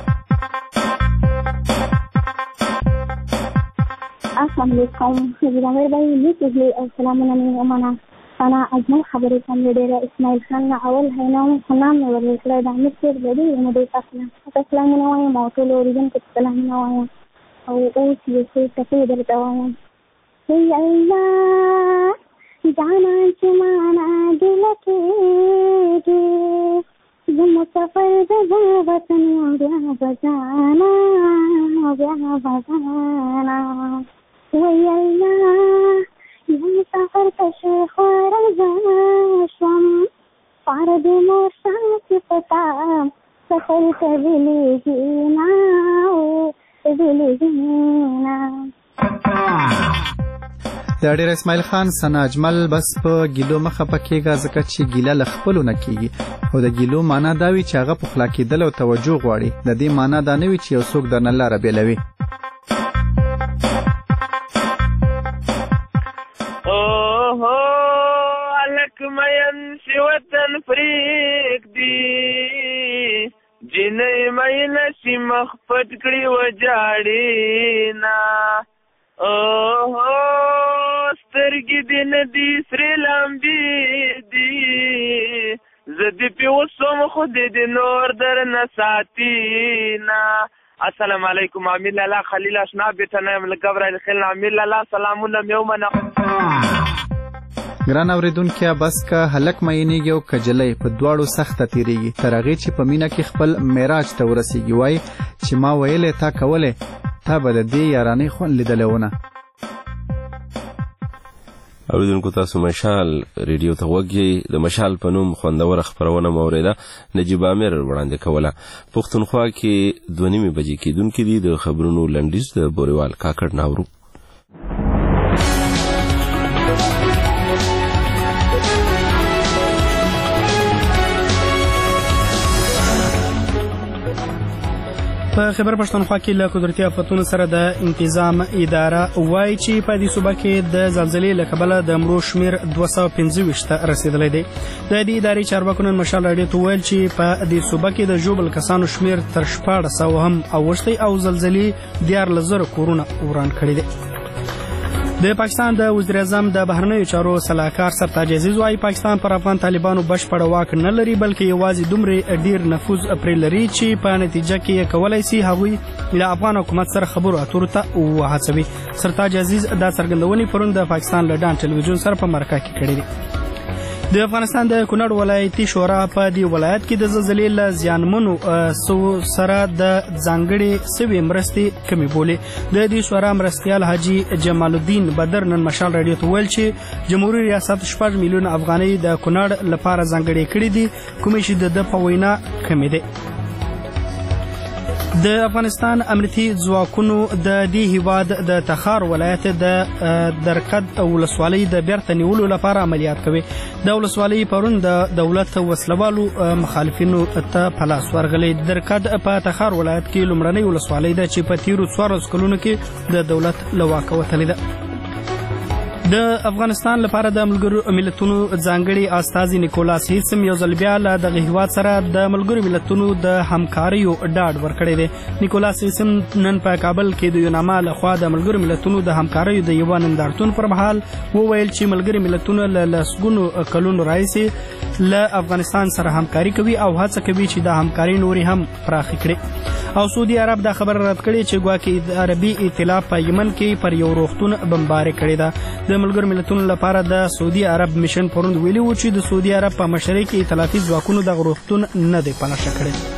Speaker 12: السلام علیکم نگیبا میر بھائی یہ پہلے السلام علیکم انا اجمل خبرې کوم ډیره اسماعیل خان نه اول هیناو خنام مې ورکړی د امیر صاحب د دې نو د تاسو سلامونه وایم او ټول اوریدونکو ته سلامونه وایم او اوس یې څه ټکي درته وایم ای الله جانا چې معنا دل کېږي زه مسافر د وطن بیا بزانا ای الله مسافر تشه خورزان شم پارد موساک پتا سفر تبلیگینا
Speaker 9: د ډیر اسماعیل خان سنا اجمل بس په ګیلو مخه پکېږه ځکه چې ګیله له خپلو نه کېږي او د ګیلو معنا دا وي چې هغه پخلا کېدل او توجه غواړي د دې معنا دا نه وي چې یو څوک درنه لاره بېلوي.
Speaker 13: مین سی وطن فریق دی جنې مین سی مخ پټ کړي و جاړینا سترګې دې نه دي سرې لامبي دي زه دې پې وسوم خو دې نور درنه ساتینا. السلام علیکم امیر لالا خلیل اشنا بیټه نه یم له ګبرایل خیل امیر لالا سلامونه مې ومنه.
Speaker 9: ګران اوریدونکي بس که هلک مینېږي او کجلۍ په دواړو سخته تیریږي تر هغې چې په مینه کې خپل معراج ته ورسیږي وایي چې ما ویلې تا کولی تا به د دې یارانۍ خوند لیدلی ونه.
Speaker 1: اوریدونکو تاسو مشال ریډیو ته غوږ یې د مشال په نوم خوندوره خپرونه مو اورېده نجیب امیر وړاندې کوله. پښتونخوا کې 2:30 بجې کېدونکي دي د خبرونو لنډیز د بوریوال کاکړ ناورو.
Speaker 2: په خیبر پښتونخوا کې له قدرتي آفتونو سره د انتظام اداره وایي چې په دې صوبه کې د زلزلې له کبله د مړو شمېر 225 ته رسېدلی دی. د دې ادارې چارواکو نن مشال راډیو ته وویل چې په دې صوبه کې د ژوبل کسانو شمېر تر 1400 هم اوښتی او زلزلې 14,000 کورونه وران کړي دي. د پاکستان د وزیر اعظم د بهرنیو چارو سلاکار سرتاج عزیز وايي پاکستان پر افغان طالبانو بشپړ واک نه لري بلکې یوازې دومره ډیر نفوذ پرې لري چې په نتیجه کې کولای شي هغوی له افغان حکومت سره خبرو اترو ته وهڅوي. سرتاج عزیز دا څرګندونې پرون د پاکستان له ډان ټلویزیون سره په مرکه کې کړې دي. د افغانستان د کونړ ولایتي شورا په دې ولایت کې د زلزلې له زیانمنو سره د ځانګړې سوي مرستې کمې بولې. د دې شورا مرستیال حاجي جمال الدین بدر نن مشال راډیو ته ویل چې جمهوریت ریاست 6 میلیون افغانۍ د کونړ لپاره ځانګړې کړې دي کومې چې د په وینا کمې دي. د افغانستان امنیتي ځواکونو د دې هیواد د تخار ولایت د درکد ولسوالۍ د بیرته نیولو لپاره عملیات کوي. د ولسوالۍ پرون د دولت وسلوالو مخالفینو ته په لاس ورغلی. درکد په تخار ولایت کې لومړنۍ ولسوالۍ ده چې په تیرو 14 کلونو کې د دولت له واکه وتلې ده. د افغانستان لپاره د ملګرو ملتونو ځانګړي استازي نیکولاس هیسم یو ځل بیا له دغه هیواد سره د ملګرو ملتونو د همکاریو ډاډ ورکړی دی. نیکولاس هیسم نن په کابل کې د یوناما لخوا د ملګرو ملتونو د همکاریو د یوه نندارتون پر مهال وویل چې ملګري ملتونه له لسګونو کلونو راهیسې له افغانستان سره همکاري کوي او هڅه کوي چې د همکاري نورې هم پراخې کړي. او سعودي عرب دا خبر رد کړي چې ګواکې عربي ائتلاف په یمن کې پر یو روغتون بمباري کړې ده. د ملګرو ملتونو لپاره د سعودي عرب میشن پروند ویلي و چې د سعودي عرب په مشرۍ کې ائتلافي ځواکونو دغه روغتون نه دی پلشه کړی.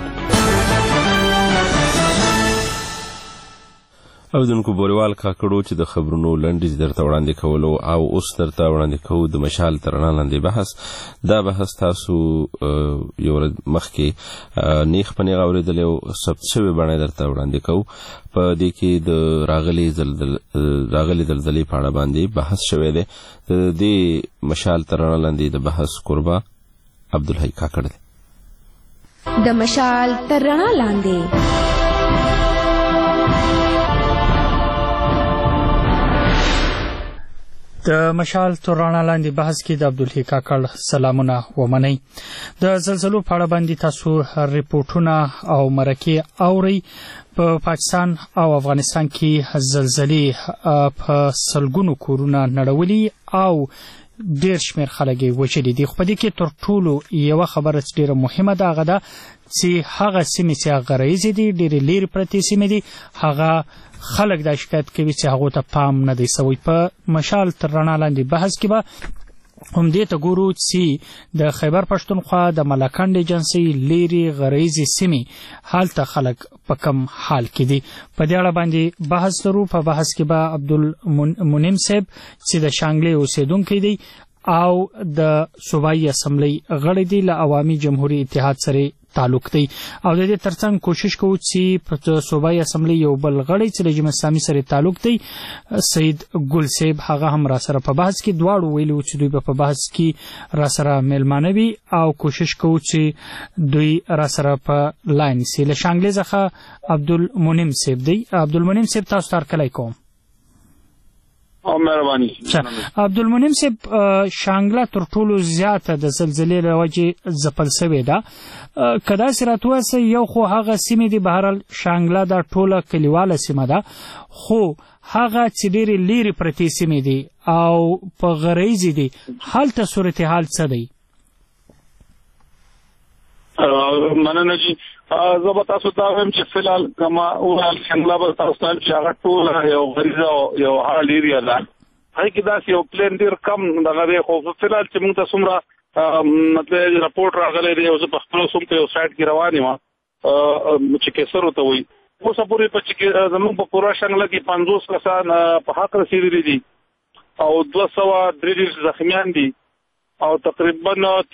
Speaker 1: اوریدونکو بوریوال کاکړو چې د خبرونو لنډیز درته وړاندې کولو او اوس درته وړاندې کوو د مشال تر رڼا لاندې بحث. دا بحث تاسو یو ورځ مخکې نیغ په نیغ اورېدلی او ثبت شوې بڼه درته وړاندې کوو. په دې کې د راغلي زلزلې په اړه باندې بحث شوی دی. د دې مشال تر رڼا لاندې د بحث قربا عبدالحی کاکړ دی.
Speaker 7: د مشال تر رڼا لاندې
Speaker 2: د مشال تر رڼا لاندې بحث کې د عبدالحی کاکړ سلامونه ومنئ. د زلزلو په اړه باندې تاسو ریپورټونه او مرکې اورئ. په پاکستان او افغانستان کې زلزلې په سلګونو کورونه نړولي او ډیر شمیر خلک یې وچلي دي. خو په دې کې تر ټولو یوه خبره چې ډیره مهمه ده هغه ده چې هغه سیمې چې غرایزې دي ډیرې لرې پرتې سیمې دي هغه خلک دا شکایت کوي چې هغو ته پام نه دی سوی. په مشال تر رڼا لاندې بحث کې به همدې ته ګورو چې د خیبر پښتونخوا د ملاکنډ ایجنسۍ لرې غرایزې سیمې هلته خلک په کم حال کې دي. په دې اړه باندې بحث لرو. په بحث کې به عبدالمنعم صاحب چې د شانګلې اوسیدونکی دی او د صوبایي اسمبلی غړی دی له عوامي جمهوري اتحاد سره تعلق دی او د دې ترڅنګ کوشش کوو چې په صوبایي اسمبلی یو بل غړی چې د جمهوریت اسلامي سره تعلق دی سید ګل صاحب هغه هم را سره په بحث کې دواړو ویلو چې دوی په بحث کې را سره میلمانه وي او کوشش کوو چې دوی را سره په لاین سي. له شانګلې څخه عبدالمنعم صاحب دی. عبدالمنعم صاحب تاسو ته هرکلی کوم.
Speaker 20: مهرباني.
Speaker 2: عبدالمنعم صاحب شانګله تر ټولو زیاته د زلزلې له وجې ځپل سوې ده. که داسې راته ووایاست یو خو هغه سیمې دي بهرحال شانګله دا ټوله کلیواله سیمه ده خو هغه چې ډېرې لرې پرتې سیمې دي او په غرایزې دي هلته صورتحال څه دی؟
Speaker 20: مننه چې زه به تاسو ته وایم چې فلحال کما وویل شانګله به تاسو ته چې هغه ټوله یو غریزه او یو هغه لیریا ده هغې کې داسې یو پلین ډېر کم دغه دی خو فلحال چې موږ ته څومره مطلب رپورټ راغلی دی او زه په خپله اوس هم په یو سایټ کې روان یم چې کیسر ورته وایي اوسه پورې په زموږ په پوره شانګله کې 50 کسان په حق رسېدلي دي او 233 زخمیان دي او تقریبا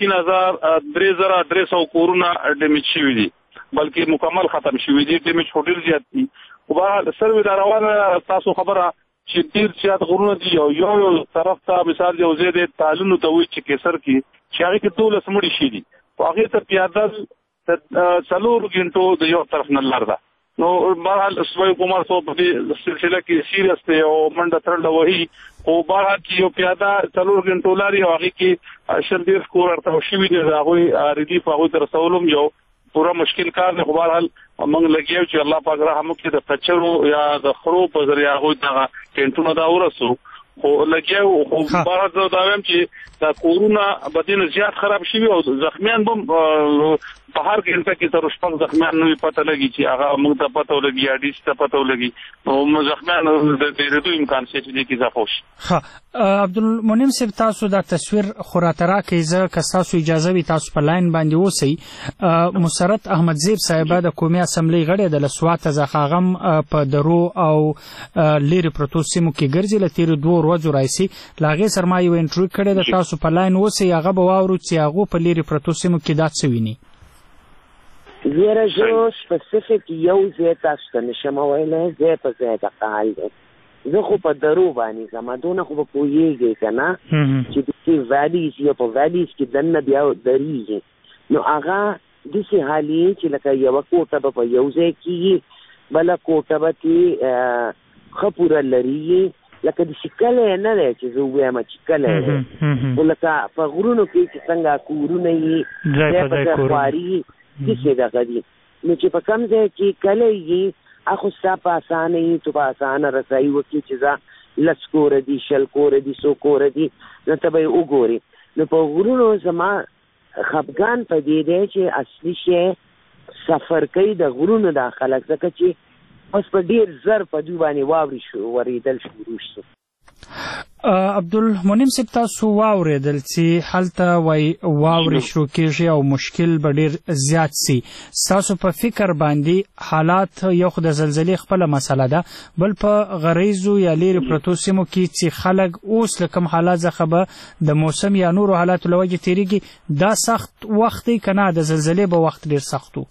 Speaker 20: 3300 کورونه ډیمیج شوي دي بلکې مکمل ختم شوي دي. ډیمیج هوټل زیات دي خو به سروې دا روانه تاسو خبره چې ډېر زیات غرونه دي او یو طرف ته مثال یو ځای دی تالونو ته وایي چې کیسر کې چې هغې کې 12 مړي شي دي خو هغې ته پیاده 4 غنټو د یو طرف نه لار ده نو بهرحال صوبایي حکومت په دې سلسله کې سیریس دی او منډه ترډه وهي خو بهرحال چې یو پیاده 4 غنټو لري او هغه کې شل کور ورته شوي دي هغه ریلیف هغه تر رسولم یو پورا مشکل کار نه. خو بهرحال موږ لګیو چې الله پاک رحم وکړي د کچرو یا د خرو په ذریعہ هغه دغه ټینټونو دا ورسو خو لګیو. خو بهرحال دا وایم چې دا کورونه بدین زیات خراب شوي او زخمیان هم په هر ګنټه کې تر شپږ زخمیان نوې پته لګي چې هغه موږ ته پته ولګي یا ډیس ته پته ولګي نو زخمیان د ډېرېدو امکان شته چې کې اضافه وشي.
Speaker 2: ښه عبدالمنعم صاحب تاسو دا تصویر خراته راکړئ زه که تاسو اجازه وي تاسو په لاین باندې اوسئ. مسرت احمدزیب صاحبه د قومي اسمبلی غړی د لسواته څخه هغه په درو او لیرې پرتو سیمو کې ګرځي له تېرو 2 ورځو راهیسې له هغې سره ما یو انټرویو کړې ده تاسو په لاین اوسئ هغه به واورو چې هغو په لیرې پرتو سیمو کې دا څه ویني.
Speaker 21: زیره جو سپیسیفیک یو ځای تاسو ته نشم ویلی ځای په ځای دغه حال دی. زه خو په درو باندې ځم دونه خو به پوهېږئ که نه چې داسې ویلیز یا په ویلیز کې دننه بیا درېږي نو هغه داسې حال یې چې لکه یوه کوټه به په یو ځای کېږي بله کوټه به کې ښه پوره لرېږي لکه داسې کلی نه دی چې زه ووایم چې کلی دی خو لکه په غرونو کې چې څنګه کورونه یې ځای په ځای خواري داسې دغه دي نو چې په کوم ځای کې کلی یې اخو ستا په اسانه یې تو په اسانه رسایي وکړي چې زه 10 کوره دي 20 کوره دي 100 کوره دي نو ته به یې وګورې. نو په غرونو زما خفګان په دې دی چې اصلي شی سفر کوي د غرونو دا خلک ځکه چې اوس په ډېر زر په دوی باندې واورې ورېدل شروع شو.
Speaker 2: عبدالمنعم صاحب تاسو واورېدل چې هلته وایي واورې شروع کېږي او مشکل به ډېر زیات سي. ستاسو په فکر باندې حالات یو خو د زلزلې خپله مسله ده بل په غریزو یا لیرې پرتو سیمو کې چې خلک اوس له کوم حالات څخه به د موسم یا نورو حالاتو له وجې تېرېږي دا سخت وخت دی که نه د زلزلې به وخت ډېر سخت و.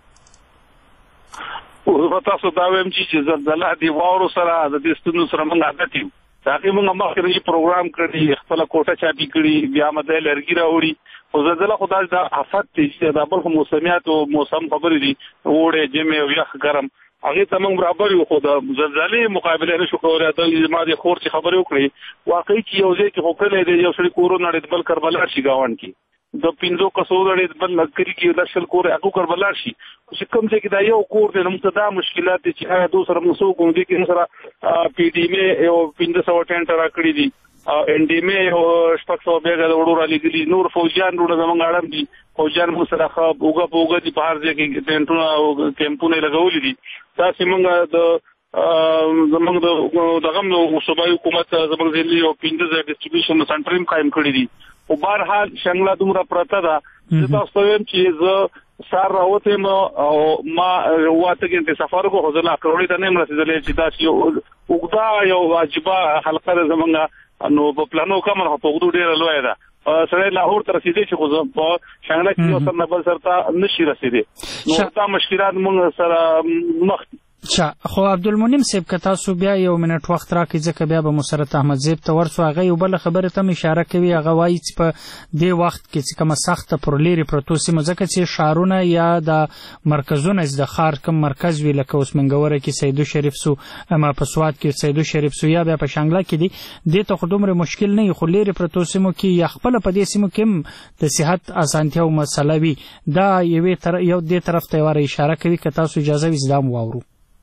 Speaker 20: تاسو دا وایم چې زلزله د واورو سره د دې ستونزو سره موږ عادت یو تاکي موږ مخکې پروګرام کړی خپل کوټه چاپی کړی بیا مده لرګي راوړي خو زلزله خدای دا آفت دي دا بل موسمیات او موسم خبرې دي وړه جمع او یخ ګرم هغه ته موږ برابر یو خو د زلزلې مقابله نشو کولای د ما د خور چې خبرې وکړي واقعي چې یو ځای کې خو کله دی یو سړي کورونه لري بل کربلا شي گاوند کې د 500 کسو لري بل لګري کې د شل کور اګو کربلا شي چې کوم ځای کې دا یو کور دی نو ته دا مشکلات دي چې هغه دوسر مسو کوم دي کې سره پی ډی مې یو 500 ټینټ راکړي دي ان ډی مې او شپږ بیګه د وړو را لګري نور فوجیان وړو زمونږ اړم دي فوجیان مو سره خو اوګه دي په هر ځای کې ټینټونه او کیمپونه لګولې دي دا سیمنګ د زمونږ دغه صوبایي حکومت زمونږ ځلې او 15 ډیسټریبیوشن سنټر قائم کړی دي او بهرحال شنګلا دومره پرته ده چې تاسو وایم چې زه سار راوته او ما واته کې سفر کو حضور کروڑی ته نه رسیدلې چې دا یو وګدا یو واجبہ حلقه زمونږ نو په پلانو کوم په وګړو ډیر لوی ده سره لاهور ته رسیدې چې خو په شنګلا کې یو سر نه بل سره نشي رسیدې نو تا مشکلات موږ سره مخ
Speaker 2: خو عبدالمنعم صاحب که تاسو بیا یو منټ وخت راکړئ ځکه بیا به مسرت احمدزیب ته ورسو هغه یو بله خبرې ته هم اشاره کوي هغه وایي چې په دې وخت کې چې کومه سخته پر لیرې پرتو سیمو ځکه چې ښارونه یا د مرکزونه د ښار کوم مرکز وي لکه اوس منګوره کې سیدو شریف سو اما په سوات کې سیدو شریف سو یا بیا په شانګله کې دي دې ته خو دومره مشکل نه وي خو لیرې پرتو سیمو کې یا خپله په دې سیمو کې هم د صحت اسانتیاو مسله وي دا یو دې طرف ته یوه اشاره کوي که تاسو اجازه وي زه دا هم واورو.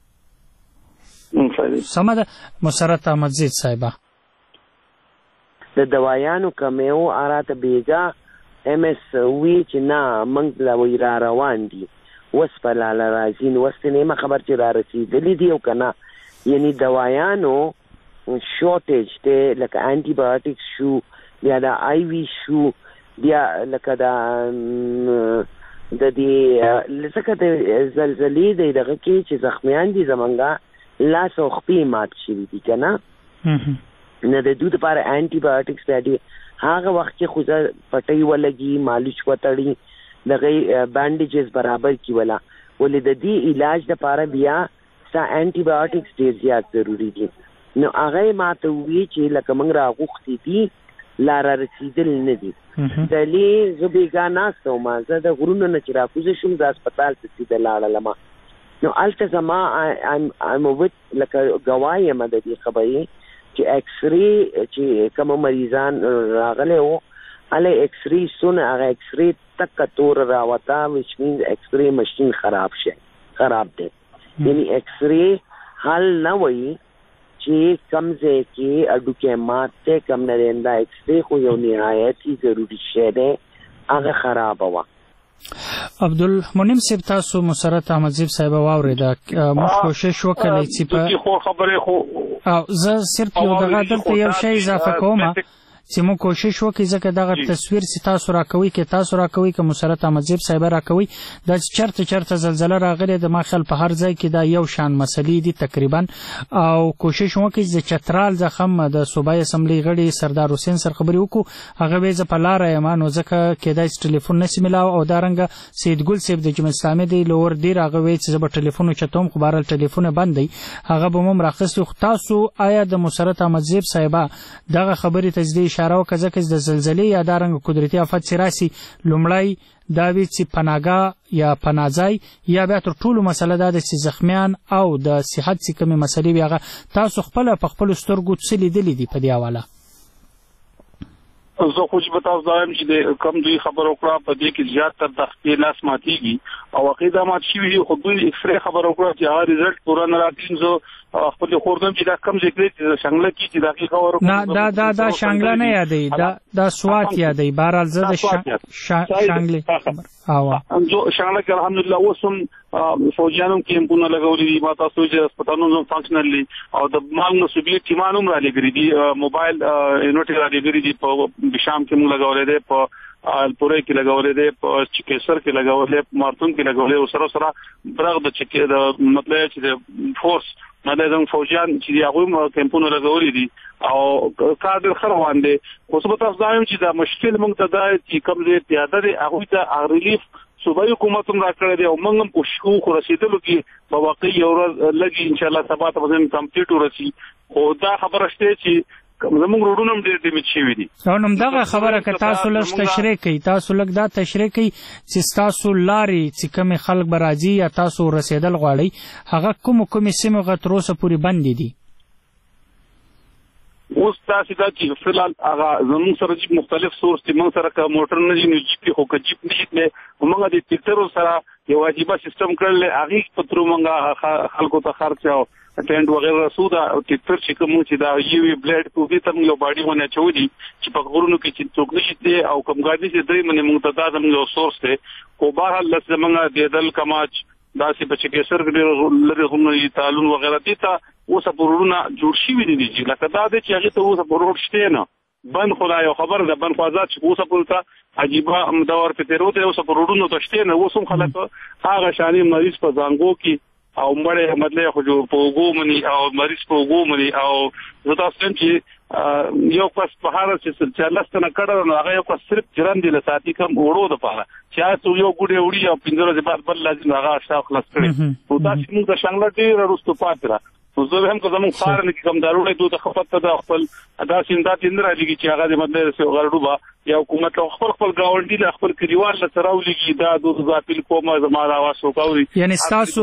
Speaker 2: سمه ده مسرت احمدزیب صاحبه
Speaker 21: د دوایانو کمیو اراته بیجا ام اس وی چې نه موږ لا وی را روان دي وس په لاله راځي نو وس نه خبر چې را رسیدلې دي او کنه یعنی دوایانو شورټیج ته لکه انټي بایوټیک شو بیا د آی وی شو بیا لکه د دې لکه د زلزلې دغه کې چې زخمیان دي زمونږه لاس او خپې مات شوي دي که نه نه د دوی دپاره انټي بایوټکس بیا دي هغه وخت کې خو زه پټۍ ولګي مالش وتړي دغه بانډیجز برابر کړي ولا ولې د دې علاج دپاره بیا ستا انټي بایوټکس ډېر زیات ضروري دي نو هغه یې ماته وویل چې لکه موږ راغوښتي دي لا را رسېدل نه دي دلې زه بېګا ناسته وم زه د غرونو نه چې راکوزه شوم زه هسپتال ته سیده لاړلم نو الته زما I'm with لکه گواهی یم د دې خبرې چې ایکس ری چې کوم مریضان راغله او اله ایکس ری سونه هغه ایکس ری تک تور راوتا which means ایکس ری ماشين خراب دی یعنی ایکس ری حل نه وي چې کم ځای کې اډوکه ماته کم نه رنده ایکس ری خو یو نهایتي ضروري شی دی هغه خراب و.
Speaker 2: عبدالمنعم صاحب تاسو مسرت احمدزیب صاحب واورېده موږ کوشش وکړی چې په زه صرف یو دغه دلته یو شی اضافه کوم چې موږ کوشش وکړو ځکه دغه تصویر چې تاسو راکوي کې مسرت احمدزیب صاحب راکوي دا چرته زلزلہ راغلی د ماخل په هر ځای کې دا یو شان مسلې دي تقریبا او کوشش وکړو چې چترال زخم د صوبایي اسمبلی غړي سردار حسین سره خبري وکړو هغه به ز په لار ایمانو ځکه کېدای ټلیفون نسی ملاو او دارنګ سید ګل صاحب د جمهوریت اسلامي دی لور دی هغه وی چې به ټلیفون چتوم خو بهر ټلیفون بند دی هغه به مم راخصي تاسو آیا د مسرت احمدزیب صاحب دغه خبري تجدید اشاره وکړه چې د زلزلې یا دارنګ قدرتي آفت سراسي لومړی دا وی چې پناګه یا پناځای یا بیا تر ټولو مسله دا د زخمیان او د صحت چې کومه مسلې بیاغه تاسو خپل سترګو څه لیدلې دي په دی حواله.
Speaker 20: زه خو چې بتاو زایم چې د کم دوی خبر وکړه په دې کې زیات تر تخته لاس ماتيږي او عقیده مات شي خو دوی ایکس ری خبر وکړه چې هغه رزلټ پورا نه راځي زه خپل خوردم چې دا کم ذکر چې شنګله کې چې دقیق خبر وکړه نه دا شنګله نه یادې دا سوات یادې بهرال زه د شنګله او شنګله کې الحمدلله وسم فوجانو کې امونه لګولې دي ما تاسو چې هسپتالونو فنکشنلی او د مال نسبی ټیمانو را لګري دي موبایل انورټر را لګري دي په بشام کې موږ لګولې دي په الپورې کې لګولې دي په چکسر کې لګولې په مارتون کې لګولې او سره برغ د چکه د مطلب چې د فورس مدام فوجان چې هغه کمپونو لګولې دي او کادر خروان دي خو څه تاسو دایم چې دا مشکل موږ ته دا چې کوم دې پیاده دي هغه ته ریلیف صوبایي حکومت هم راکړی دی او موږ هم کوشش کوو رسیدلو کې په واقعي یو ورځ لګي ان شاء الله سبا ته به کمپلیټ ورسي خو دا خبره شته چې زموږ روډونه هم ډېر ډیمیج شوي دي او نو دغه خبره که تاسو لږ تشریح کوي چې تاسو لارې چې کومې خلک به راځي یا تاسو رسیدل غواړئ هغه کومې سیمې غ تر اوسه پورې بندې دي اوس تاسو دا چې فلال هغه زموږ سره جیب مختلف سورس دي موږ سره که موټر نه دي نو جیب خو که جیب نشته موږ د ټیکټرو سره یو واجبہ سیستم کړل هغه په تر موږ خلکو ته خرچ او ټینډ وغیرہ سودا ټیکټر چې کوم چې دا یو بلیډ په دې تم یو باډي ونه چودي چې په غورونو کې چې څوک نشي او کوم غاډي چې درې منې موږ ته دا زموږ سورس دی خو بهر لږ زموږ د دل کماچ دا چې په چکسر کې لري هم تعلق وغیرہ دي ته اوس په ورونه جوړ شي وي دي لکه دا چې هغه ته اوس په ورور شته نه بند خدای خبر ده بند خواځات چې اوس په تا عجيبه امدور په تیروته اوس په ورونو ته شته نه اوس هم خلک هغه شاني مریض په زنګو کې او مړ مطلب خو جو په وګومني او مریض په وګومني او زه تاسو چې یو کس په هر څه چې لستنه کړو نو هغه یو کس صرف جران دي لساتي کم وړو د پاره چې تاسو یو ګډه وړي او پنځه ورځې بعد بل لازم هغه اشتاق خلاص کړي نو دا چې موږ د شنګل ډیر وروسته پاتره نو زه هم کوم خارن کې کوم دارونه دوه خپل ته خپل ادا سیندا تندر لګي چې هغه د مطلب سره غړډوبا یا حکومت خپل گاونډي له خپل کلیوال سره راولېږي دا د ځاپل کومه زماره आवाज وکاوري یعنی تاسو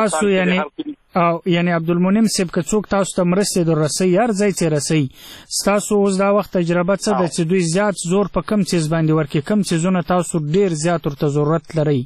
Speaker 20: یعنی عبدالمنعم صاحب که څوک تاسو ته مرسته درسي هر ځای چې رسي تاسو اوس دا وخت تجربه څه ده چې دوی زیات زور په کم چیز باندې ورکې کم چیزونه تاسو ډیر زیات ورته ضرورت لري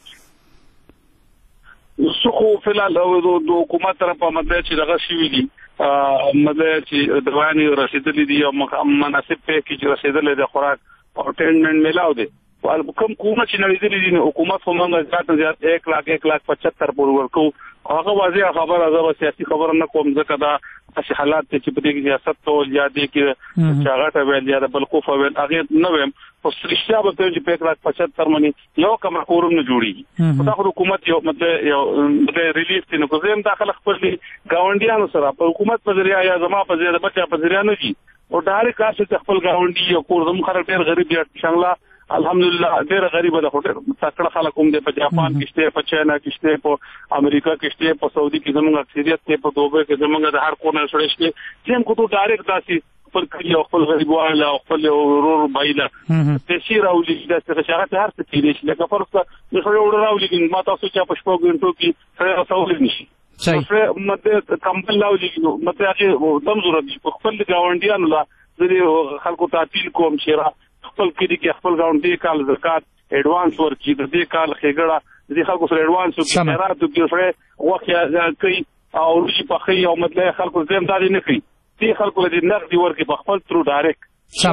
Speaker 20: سخو فلال د حکومت طرف په مدد چې دغه شي وي مدد چې دواني رسیدلې دي او مناسب په کې چې رسیدلې د خوراک او ټینډمنټ ملاو دي او کوم کومه چې نړیدلې دي حکومت هم زیات 1,75,000 پورې ورکو هغه واضح خبره ده سیاسي خبره نه کوم ځکه دا چې حالات چې په دې کې سیاست ته یادې کې چاغټه ویل یا بل خوف ویل هغه نه ویم او سرشتیا به چې 1,75,000 منی یو کوم کورم نه جوړیږي دا حکومت یو مطلب یو ریلیف تنه کوم داخله خپل گاونډیانو سره په حکومت په ذریعہ یا زما په ذریعہ بچا په ذریعہ نه دي او ډایرکټ کار چې خپل گاونډي یو کور زمو خلک ډېر غریب دي څنګه الحمدلله ډېر غریب ده خو تکړه خلک هم دي په جاپان کې شته په چاینا کې شته په امریکا کې شته په سعودي کې زموږ اکثریت ته په دوبه کې زموږ د هر کورنر سره شته چې موږ ته ډایرکټ داسي خپل کلی او خپل غریبواله او خپل ورور بایله پیسې راولي د څه هر څه کېږي چې لکه فرض د خړو راولي ما تاسو چې په شپږ غنټو کې سره راولي نشي چې مته کمبل راولي مته هغه دم ضرورت دي خپل ګاونډیانو لا د خلکو ته اپیل کوم چې خپل کلی کې خپل ګاونډي کال زکات ایڈوانس ورکړي د دې کال خېګړه د خلکو سره ایڈوانس او خیرات کې سره وخت کوي او چې په خي او مطلب خلکو زم دادي نه کوي دې خلکو د نقد ورکړي په خپل ترو ډایرکټ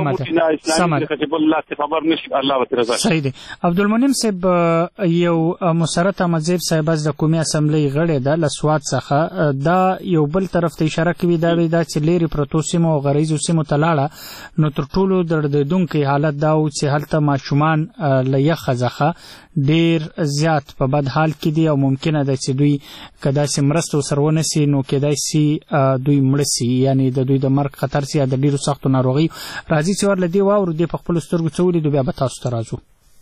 Speaker 2: صحیح دی. عبدالمنعم صاحب یو مسرت احمدزیب صاحب از د قومي اسمبلی غړی ده له سوات څخه دا یو بل طرف ته اشاره کوي دا چې لیرې پرتو سیمو او غریزو سیمو ته لاړه نو تر ټولو دردونکی حالت دا و چې هلته ماشومان له یخه څخه ډیر زیات په بد حال کې دي او ممکنه ده چې دوی که داسې مرسته ورسره ونسي نو کېدای سي دوی مړه سي یعنی د دوی د مرګ خطر سي یا د ډیرو سختو ناروغیو راځي چې ورله دې واورو دې په خپلو سترګو څه ولیدو بیا به تاسو ته راځو.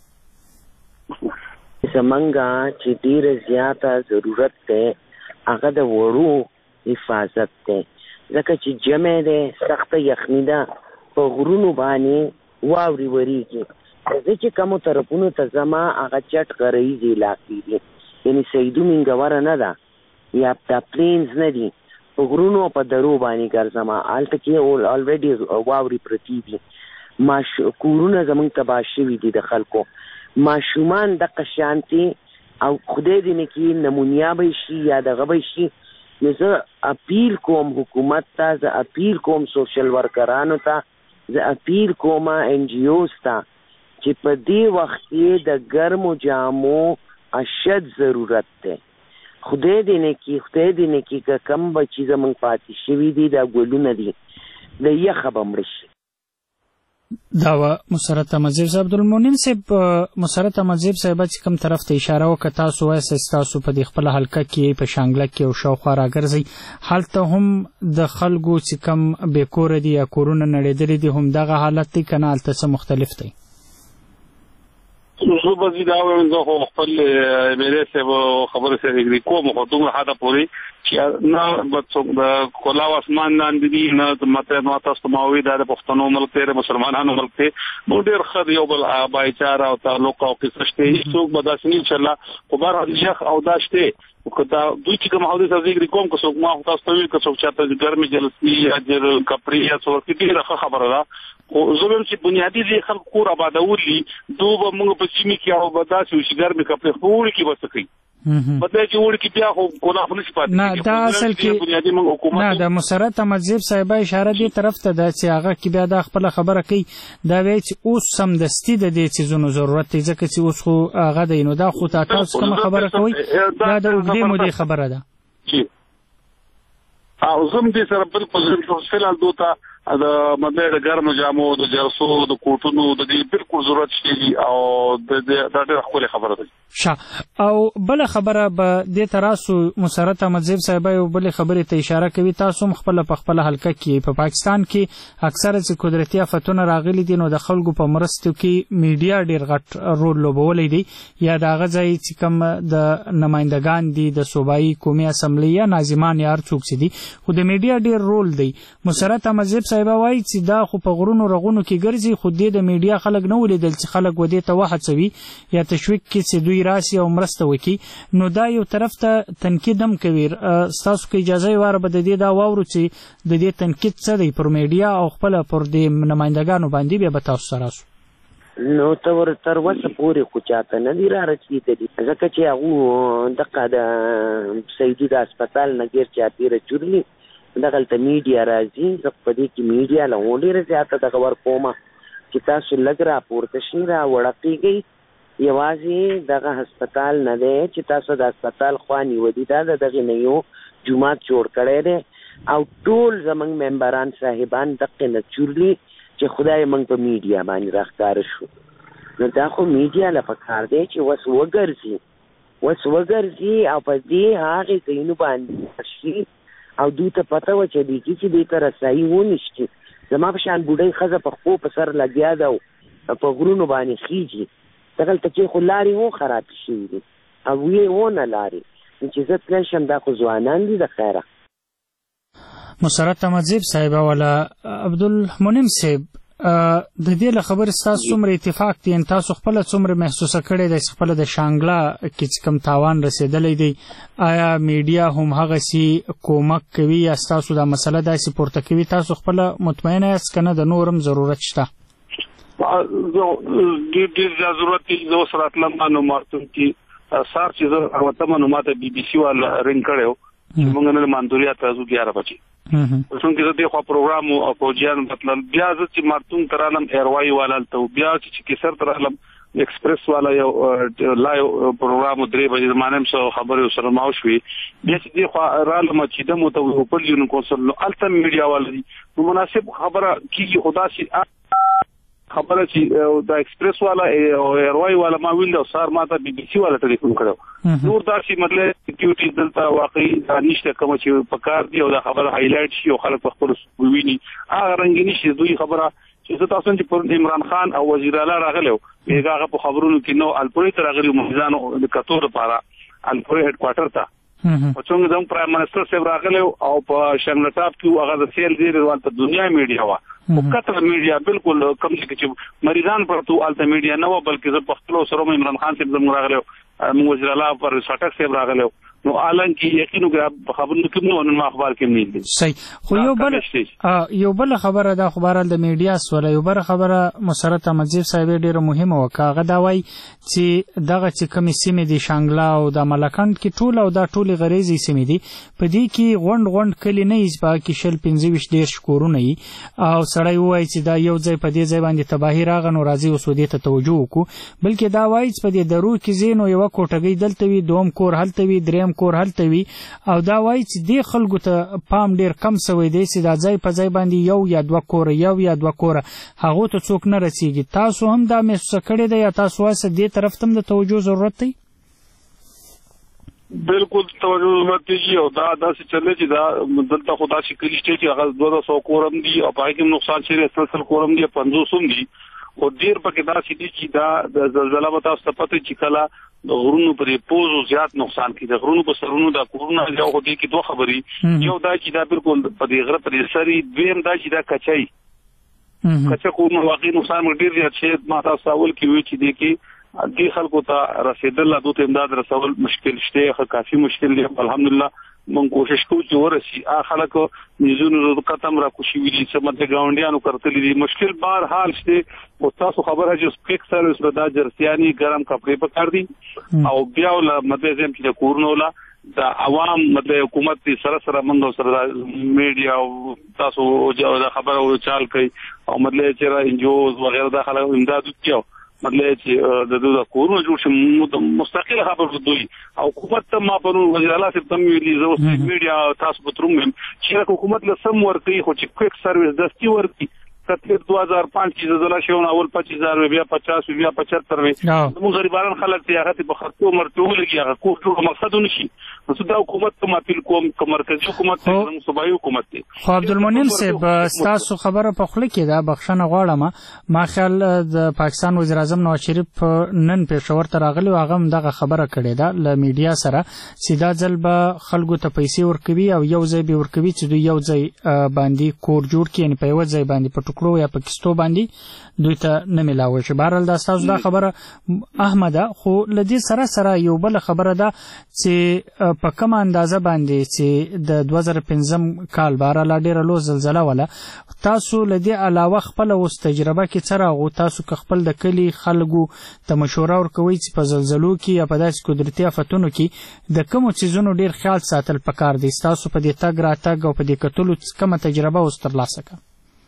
Speaker 21: زمونږ چې ډېره زیاته ضرورت دی هغه د وړو حفاظت دی ځکه چې جمع دی سخته یخني ده په غرونو باندې واورې ورېږي زه چې کومو طرفونو ته ځمه هغه چټ غریزې علاقې دي یعنې سیدو منګوره نه ده یا دا پلینز نه دي په غرونو په درو باندې ګرځم هلته کې الریډي واورې پرتې دي کورونه زموږ تباه شوي دي د خلکو ماشومان دغه شانتي او خدای دې نه کړي نمونیا به شي یا دغه به شي نو زه اپیل کوم حکومت ته زه اپیل کوم سوشل ورکرانو ته زه اپیل کوم ان جی اوز ته چې په دې وخت کې د ګرمو جامو اشد ضرورت دی خدای دې نه کی که کم بچی زمونږ پاتې شوي دي دا ګلونه دي د یخه به مړه شي.
Speaker 2: دا و مسرت احمدزیب صاحب. عبدالمنعم صاحب مسرت احمدزیب صاحب چې کوم طرف ته اشاره وکړه تاسو وایئ ستاسو په دې خپله حلقه کې په شانګله کې او شاوخوا راګرځئ هلته هم د خلکو چې کوم بې کوره دي یا کورونه نړېدلي دي همدغه حالت دی که نه هلته څه مختلف دی؟
Speaker 20: زه به زه دا وایم زه خو خپل امیرې صاحب خبرې سره اګري کوم خو دومره حده پورې چې نه به څوک د کلاو اسمان لاندې دي نه ماته نو تاسو ما وی دا د پښتنو ملک دی مسلمانانو ملک دی نو ډېر ښه یو بل بایچاره او تعلق او قصه شته هیڅوک به داسې نه انشاءالله خو بهرحال شیخ او دا شته که دا دوی چې کوم حدیث ذکر کوم که څوک ما تاسو ته ویل که څوک چاته ګرمې جلسې اجر کپری یا څوک ډېره ښه خبره ده خو زه چې بنیادي دې خلک کور آبادولي دو به موږ په سیمې کې او به داسې وشي ګرمې کپرې خو وړي کې به څه کوي مطلب چې وړي کې بیا خو کولا خو نشي پاتې
Speaker 2: نه دا اصل کې نه د مسرت احمدزیب صاحب اشاره دې طرف ته ده چې هغه کې بیا دا خپله خبره کوي دا وایي چې اوس سمدستي د دې څیزونو ضرورت دی ځکه چې اوس خو هغه دی نو دا خو تاسو کومه خبره کوئ دا د اوږدې مودې خبره ده
Speaker 20: او زم دې سره بالکل فلحال دوته د مطلب د ګرمو جامو د جرسو د کوټونو د دې بالکل ضرورت شي او د ډېر خپل خبره ده
Speaker 2: او بل خبره به دې تراسو مسرت احمدزیب صاحب یو بل خبرې ته اشاره کوي تاسو خپل په خپل حلقه کې په پاکستان کې اکثره چې قدرتي آفتونه راغلي دي نو د خلکو په مرستو کې میډیا ډېر غټ رول لوبولی دی یا د هغه ځای چې کوم د نمایندګان دي د صوبایي قومي اسمبلی یا ناظمان یا هر څوک چې دي خو د میډیا ډېر رول دی مسرت احمدزیب صاحب وایي چې دا خو په غرونو رغونو کې ګرځي خو دې د میډیا خلک نه ولیدل چې خلک ودې ته وهڅوي یا تشویق کې چې دوی راسي او مرسته وکړي نو دا یو طرف ته تنقید هم کوي ستاسو که اجازه وي واره به د دې دا واورو چې د دې تنقید څه دی پر میډیا او خپله پر دې نمایندګانو باندې بیا به تاسو سره راسو
Speaker 21: نو تر وسه پورې خو چاته نه دي رارسېدلي ځکه چې هغو دغه د سیدي د هسپتال نه ګیر چاپېره چورلي دغلته میډیا راځي زه په دې کې میډیا له ډېره زیاته دغه ورکومه چې تاسو لږ راپورته شئ راوړقېږئ یوازې دغه هسپتال نه دی چې تاسو د هسپتال خوا نیولي دا د دغې نه یو جومات جوړ کړی دی او ټول زموږ ممبران صاحبان دقې نه چورلي چې خدای موږ په میډیا باندې راښکاره شو نو دا خو میډیا له پکار دی چې وس وګرځي او په دې هغې ځایونو باندې شي او دوی ته پته وه چې دیکي چې دوی ته رسایي ونشي زما په شان بوډۍ ښځه په خپو په سر لګیا ده او په غرونو باندې خیږي دغلته کې خو لارې و خرابې شوي دي او ویې ونه لارې چې زه تللی شم دا خو ځوانان دي د خیره
Speaker 2: مسرت مجيب صاحب ولا عبدالمنعم صاحب د دې له خبر تاسو څومره اتفاق دي ان تاسو خپل څومره محسوسه کړی د خپل د شانګلا کې کم تاوان رسیدلې دی آیا میډیا هم هغه سي کومک کوي یا تاسو دا مسله داسې پورته کوي تاسو خپل مطمئنه یاست کنه د نورم ضرورت شته
Speaker 20: ډېر ضرورت دی نو سره معلومات مارتون کې سار چې هغه معلومات بي بي سي ولا رنګ کړو موږ نه ماندوریا تاسو 11 بجې څنګه چې دغه پروګرام او پروژن مطلب بیا چې مارتون ترالم ایروای والا ته بیا چې کیسر ترالم ایکسپریس والا یو لایو پروګرام درې بجې زمانم سره خبرې سره ماوشوي بیا چې دی رالم چې د مو ته په یو کونسل نو الته میډیا والا مناسب خبره کیږي خدا سي خبره چې دا ایکسپریس والا او ایروای والا ما ویل او سار ماته بي بي سي والا ټلیفون کړو نور دا چې مطلب سکیورټي دلته واقعي نشته کوم چې په کار دی او دا خبره هایلایټ شي او خلک په خپل ویني هغه رنګینی شي دوی خبره چې تاسو چې پر عمران خان او وزیر اعلی راغلو هغه په خبرونو کې نو الپوري تر غري مخزانو د کتور لپاره الپوري هډ کوارټر ته او څنګه زموږ پرایم منسٹر صاحب راغلو او په شنګټاپ کې هغه د سیل دی ورته دنیا میډیا وا مکتر میډیا بالکل کم چې مریضان پرتو الته میډیا نه و بلکې زه په خپل سره عمران خان صاحب زموږ راغلو وزیر اعلی پر سټک صاحب راغلو نو الان کې یقینو خبرونه کوم نو اخبار کې نه دي
Speaker 2: صحیح خو یو بل خبره د خبرال د میډیا سره یو بل خبره مسرت مجيب صاحب ډیره مهمه وکاغه دا وای چې دغه چې کوم سیمه دي شانګلا او د ملکند کې ټول او دا ټول غریزي سیمه دي په دې کې غوند کلی نه ایسبا کې شل 15 ډیر شکورونه او سړی وای چې دا یو ځای په دې ځای باندې تباہی راغنو راځي وسودي ته توجه وکړو بلکې دا وای چې په دې درو کې زینو یو کوټګي دلته وي دوم کور هلته وي دریم کور هلته وي او دا وای چې د خلکو ته پام ډیر کم سوی دی چې دا ځای په ځای باندې یو یا دوه کور هغه ته څوک نه رسیږي تاسو هم دا محسوس کړی دی یا تاسو واسه دې طرف ته د توجه ضرورت دی
Speaker 20: بالکل توجه ضرورت دی او دا چې چلے چې دا دلته خدا شکر شته چې هغه 200 کورم دي او پای کې نقصان شری 80 کورم دي 500 دي او ډیر پکې دا چې دا د زلزلہ وتا ستپته چې کلا د غرونو پرې پوزو زیات نقصان کړي د غرونو په سرونو دا کورونه یو هدي کې دوه خبري یو دا چې دا بالکل په دې غره پرې سری دویم دا چې دا کچای کورونه واقعي نقصان ډیر زیات شي ما تاسو اول کې وی چې دې کې دې خلکو ته رسیدل لا دوه امداد رسول مشکل شته کافي مشکل دی الحمدلله من کوشش کوو چې ورسي خلکو نيزونو ختم را کوشي ویلي چې مته گاونډیانو کړتلې دي مشکل بار حال شته او تاسو خبره چې سپیک سرویس ودا جرسياني ګرم کپڑے پکار دي او بیا ول مده زم چې کورنو لا د عوام مطلب حکومت سره منغو سره میډیا او تاسو دا خبره او چال کوي او مطلب چې انجوز وغیرہ دا خلک امداد کوي مطلب چې د دوه کورونو جوړ شي مستقله خبره دوی او حکومت ته ما په وزیر اعلی صاحب تم ویلي زو میډیا تاسو په تروم چې حکومت له سم ورکي خو چې کویک سرویس دستي ورکي کتل 2005 کې زلزلہ شو اول 25000 بیا 50 بیا 75 موږ غریبان خلک ته هغه په خطو مرتو لګي هغه کوټو مقصد نشي نو دا حکومت ته ماپیل کوم مرکزی حکومت ته صوبایي حکومت ته
Speaker 2: خو عبدالمنعم صاحب تاسو خبره په خله کې دا بخښنه غواړم ما خیال د پاکستان وزیر اعظم نواز شریف نن پېښور ته راغلی هغه دغه خبره کړې ده ل میډیا سره سیدا ځل به خلکو ته پیسې ورکوي او یو ځای به ورکوي چې دوی یو ځای باندې کور جوړ کړي نه په یو ځای باندې په ټکړو یا په کستو باندې دوی ته نه ملاوي شي بهرحال دا تاسو دا خبره احمد خو لدی سره یو بل خبره ده چې په کوم اندازه باندې چې د 2015 کال بهرحال ډیره لو زلزلہ ولا تاسو لدی علاوه خپل اوس تجربه کې څرغو تاسو خپل د کلی خلکو ته مشوره ورکوي چې په زلزلو کې یا په داسې قدرتي آفتونو کې د کوم چیزونو ډیر خیال ساتل پکار دي تاسو په دې تګ راتګ او په دې کتلو کومه تجربه اوس ترلاسه کړه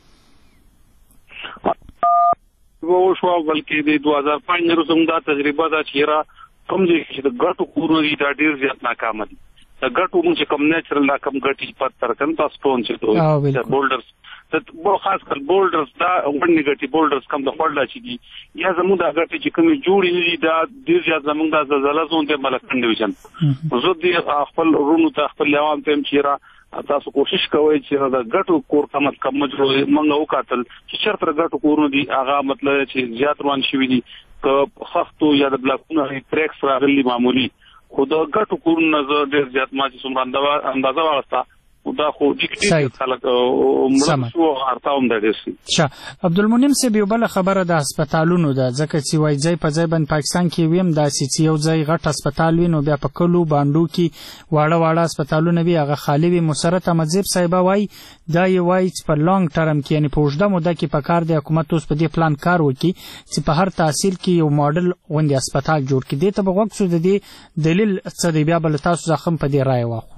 Speaker 20: و شو بلکې د 2005 نه زموږ د تجربه دا چیرې کوم چې د ګټو کورونه دا ډیر زیات ناکام دي د ګټو موږ کوم نیچرل دا کم ګټي په تر کنه سټون چې د بولډرز ته خاص کل بولډرز دا ونی ګټي بولډرز کم د خړلا چي دي یا زموږ د ګټي چې کوم جوړې دي دا ډیر زیات زموږ د زلزلہ زون ته ملکند ډیویژن زه دې خپل رونو ته خپل عوام ته چیرې تاسو کوشش کوئ چې د ګټو کور کمت کم مجرو منغه وکاتل چې چرته ګټو کورونه دي هغه مطلب چې زیات روان شوی دي که خختو یا د بلاکونو ټریکس راغلي معمولی خو د ګټو کورونه ډېر زیات ما چې څومره اندازه واغسته دا خو ډیکټیټ خلک مړ شو ارتاوم د دې
Speaker 2: شه عبدالمنعم صاحب یو بل خبره د هسپتالونو ده ځکه چې وایي ځای په ځای باندې پاکستان کې ویم داسې چې یو ځای غټ هسپتال وي نو بیا په کلو بانډو کې واړه هسپتالونه وي هغه خالي وي. مسرت احمدزیب صاحب وایي دا یې وایي چې په لانګ ټرم کې یعنې په اوږده موده کې پکار دی حکومت اوس په دې پلان کار وکړي چې په هر تحصیل کې یو ماډل غوندې هسپتال جوړ کړي. دې ته به غوږ شو د دې دلیل څه دی بیا به له تاسو څخه هم په دې رایه واخلو.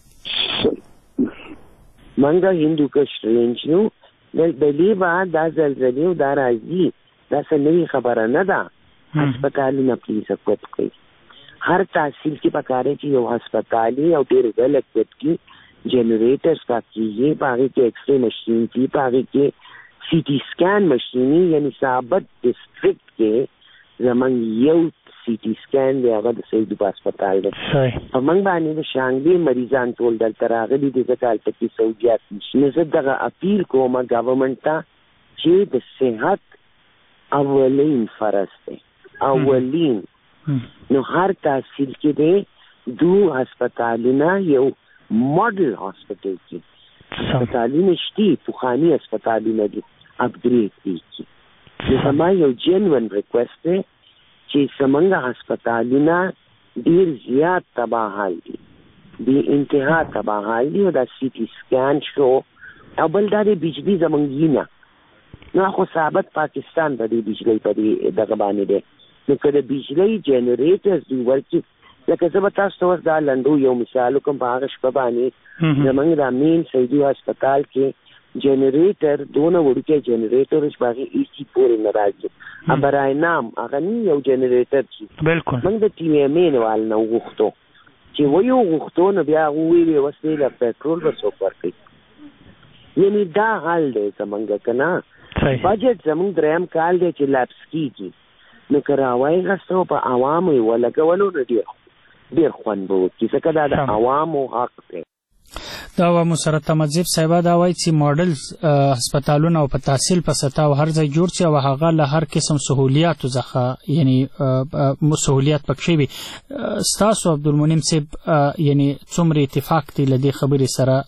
Speaker 21: منګه هندوکش رینج نو دلې به دا زلزلې او دا راځي دا څه نوې خبره نه ده. هسپتالونه پلیز اکوت کوي هر تحصیل کې پکاره چې یو هسپتالي او ډېر ویل اکوت کې جنریټرز پکې په هغې کې ایکس رے مشین دي په هغې کې سی ټي سکین مشیني یعنې صابت ډسټرکټ کې زمونږ یو سی ټي سکین دی هغه د سید هسپتال دی. په موږ باندې د شانګلې مریضان ټول دلته راغلي دي ځکه هلته کې سہولیات نشته. نو زه دغه اپیل کوم ګورنمنټ ته چې د صحت اولین فرض دی اولین. نو هر تحصیل کې دی 2 هسپتالونه یو ماډل هاسپټل کې هسپتالونه شته پخواني هسپتالونه دي اپګریډ دي. نو زما یو جنون ریکوست دی چې زمونږ هسپتالونه ډېر زیات تباه حال دي بې انتها تباه حال دي او دا سی ټي سکین شو او بل دا د بجلي زمونږ نه نو خو ثابت پاکستان به د بجلۍ په دې دغه باندې دی. نو که د بجلۍ جنریټرز دوی ورکړي لکه زه به تاسو ته اوس دا لنډو یو مثال وکړم په هغه شپه باندې زمونږ دا مین سیدي هسپتال کې جنریټر دونه وړوکی جنریټر چې په هغې ایسي پورې نه راځي برای نام هغه نه یو جنریټر چې
Speaker 2: بالکل
Speaker 21: موږ د ټي ایم اې نه وال نه وغوښتو چې ویو غوښتو نو بیا هغه وویلې اوس دی له پټرول به څوک ورکوي. یعنې دا حال دی زمونږ که نه بجټ زمونږ دریم کال دی چې لاپس کېږي نو که راوایغستو په عوامو یې ولګولو نو ډېر خوند به وکړي ځکه دا د عوامو حق دی.
Speaker 2: دا و مسرت احمدزیب صاحب دا وایي چې ماډل هسپتالونه او په تحصیل په سطح او هر ځای جوړ شي او هغه له هر قسم سهولیاتو څخه یعنې سهولیات پکښې وي. ستاسو عبدالمنعم صاحب یعنې څومره اتفاق دی له دې خبرې سره؟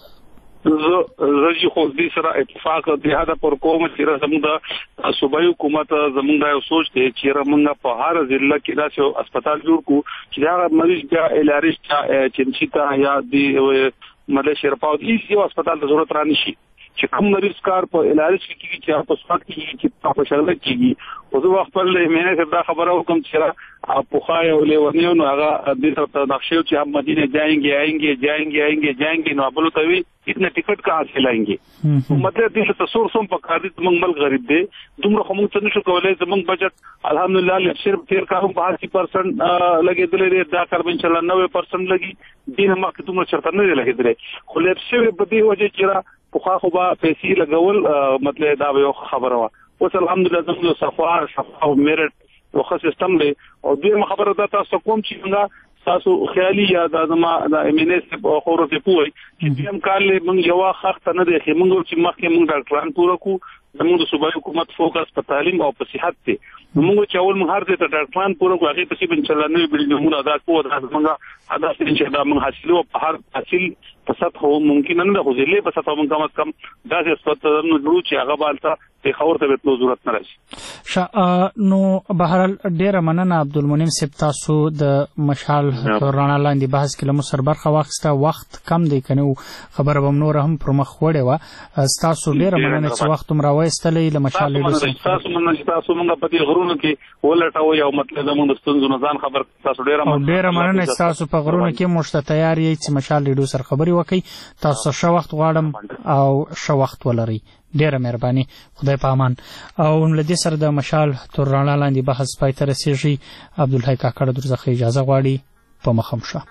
Speaker 20: زه خو دې سره اتفاق د هدا پر کوم چې زموږ د صوبایي حکومت زموږ دا یو سوچ دی چې موږ په هر ضلع کې داسې هسپتال جوړ کړو چې دا مریض بیا الارش چنچیتا یا د مله شرپاو دې یو هسپتال ته ضرورت را نشي چې کوم مریض کار په الارش کې کیږي چې په سپک کې چې په شغله کیږي. او زه خپل مینه دا خبره وکم چې پوخای او لیونیو نو هغه د ته نقشې چې هم مدینه جاएंगे نو بل ته وی اتنا ټیکټ کا حاصل آئیں گے مطلب دې ته سورسوم په کار دي موږ مل غریب دي دومره خو موږ څه نشو کولای زموږ بجټ الحمدلله صرف 13% لګیدلې دا کار ان شاء الله 90% لګي دین ما کې دومره چرته نه لګیدلې خو لپسه په دې وجه چې پوخا خو با پیسې لګول مطلب دا یو خبره وا اوس الحمدلله زموږ صفا او میرټ یو ښه سیستم دی. او دې خبره دا تاسو کوم چې څنګه تاسو خیالي یا د زما د امینس په خورو ته پوي چې دیم کال موږ یو وخت نه دی چې موږ چې مخکې موږ ډاکټران پوره کو زموږ د صوبایي حکومت فوکس په تعلیم او په صحت دی. موږ چې اول موږ هر ځای ته ډاکټران پوره کو هغه په ان شاء الله نه بلډینګونه ادا کوو دا موږ ادا چې دا موږ حاصلو په هر حاصل په سطح ممکن نه خو ځلې په سطح موږ کم کم داسې سپت نو جوړ چې هغه بالته په خبر ته به ضرورت نه راشي.
Speaker 2: نو بهرحال ډیره مننه عبدالمنعم صاحب تاسو د مشال رڼا لاندې بحث کې له سر برخه واخیسته. وخت کم دی کنه خبره به نور هم پر مخ وړې و. تاسو ډیره مننه چې وخت هم راوېستلې له مشال
Speaker 20: تاسو مننه تاسو موږ په دې غرونو کې ولټاو یو مطلب زموږ ستونزو نه ځان خبر تاسو ډیره
Speaker 2: مننه چې تاسو په غرونو کې مشته تیار یې چې مشال ریډیو سره خبري وکړي. تاسو ښه وخت غواړم او ښه وخت ولرئ. ډیره مهرباني خدای په امان. او لدې سره د مشال تر رڼا لاندې بحث پای ته رسیږي. عبدالحی کاکړ درڅخه اجازه غواړي په مخم شه.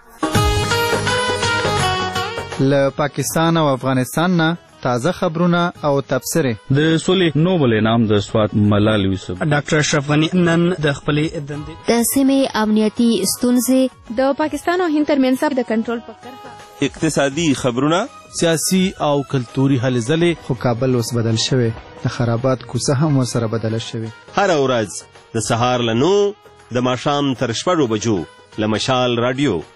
Speaker 9: له پاکستان او افغانستان نه تازه خبرونه او تبصره.
Speaker 3: د سولې نوبل انعام د سوات ملال یوسف
Speaker 2: ډاکټر اشرف غنی نن د خپلې دندې
Speaker 7: د سیمې امنیتي ستونزې د پاکستان او هند ترمنځ د کنټرول په کرښه
Speaker 1: اقتصادي خبرونه
Speaker 22: سیاسي او کلتوري هلې ځلې.
Speaker 9: خو کابل اوس بدل شوی د خرابات کوڅه هم ورسره بدله شوې.
Speaker 1: هر ورځ د سهار له 9 د ماښام تر 6 بجو له مشال رادیو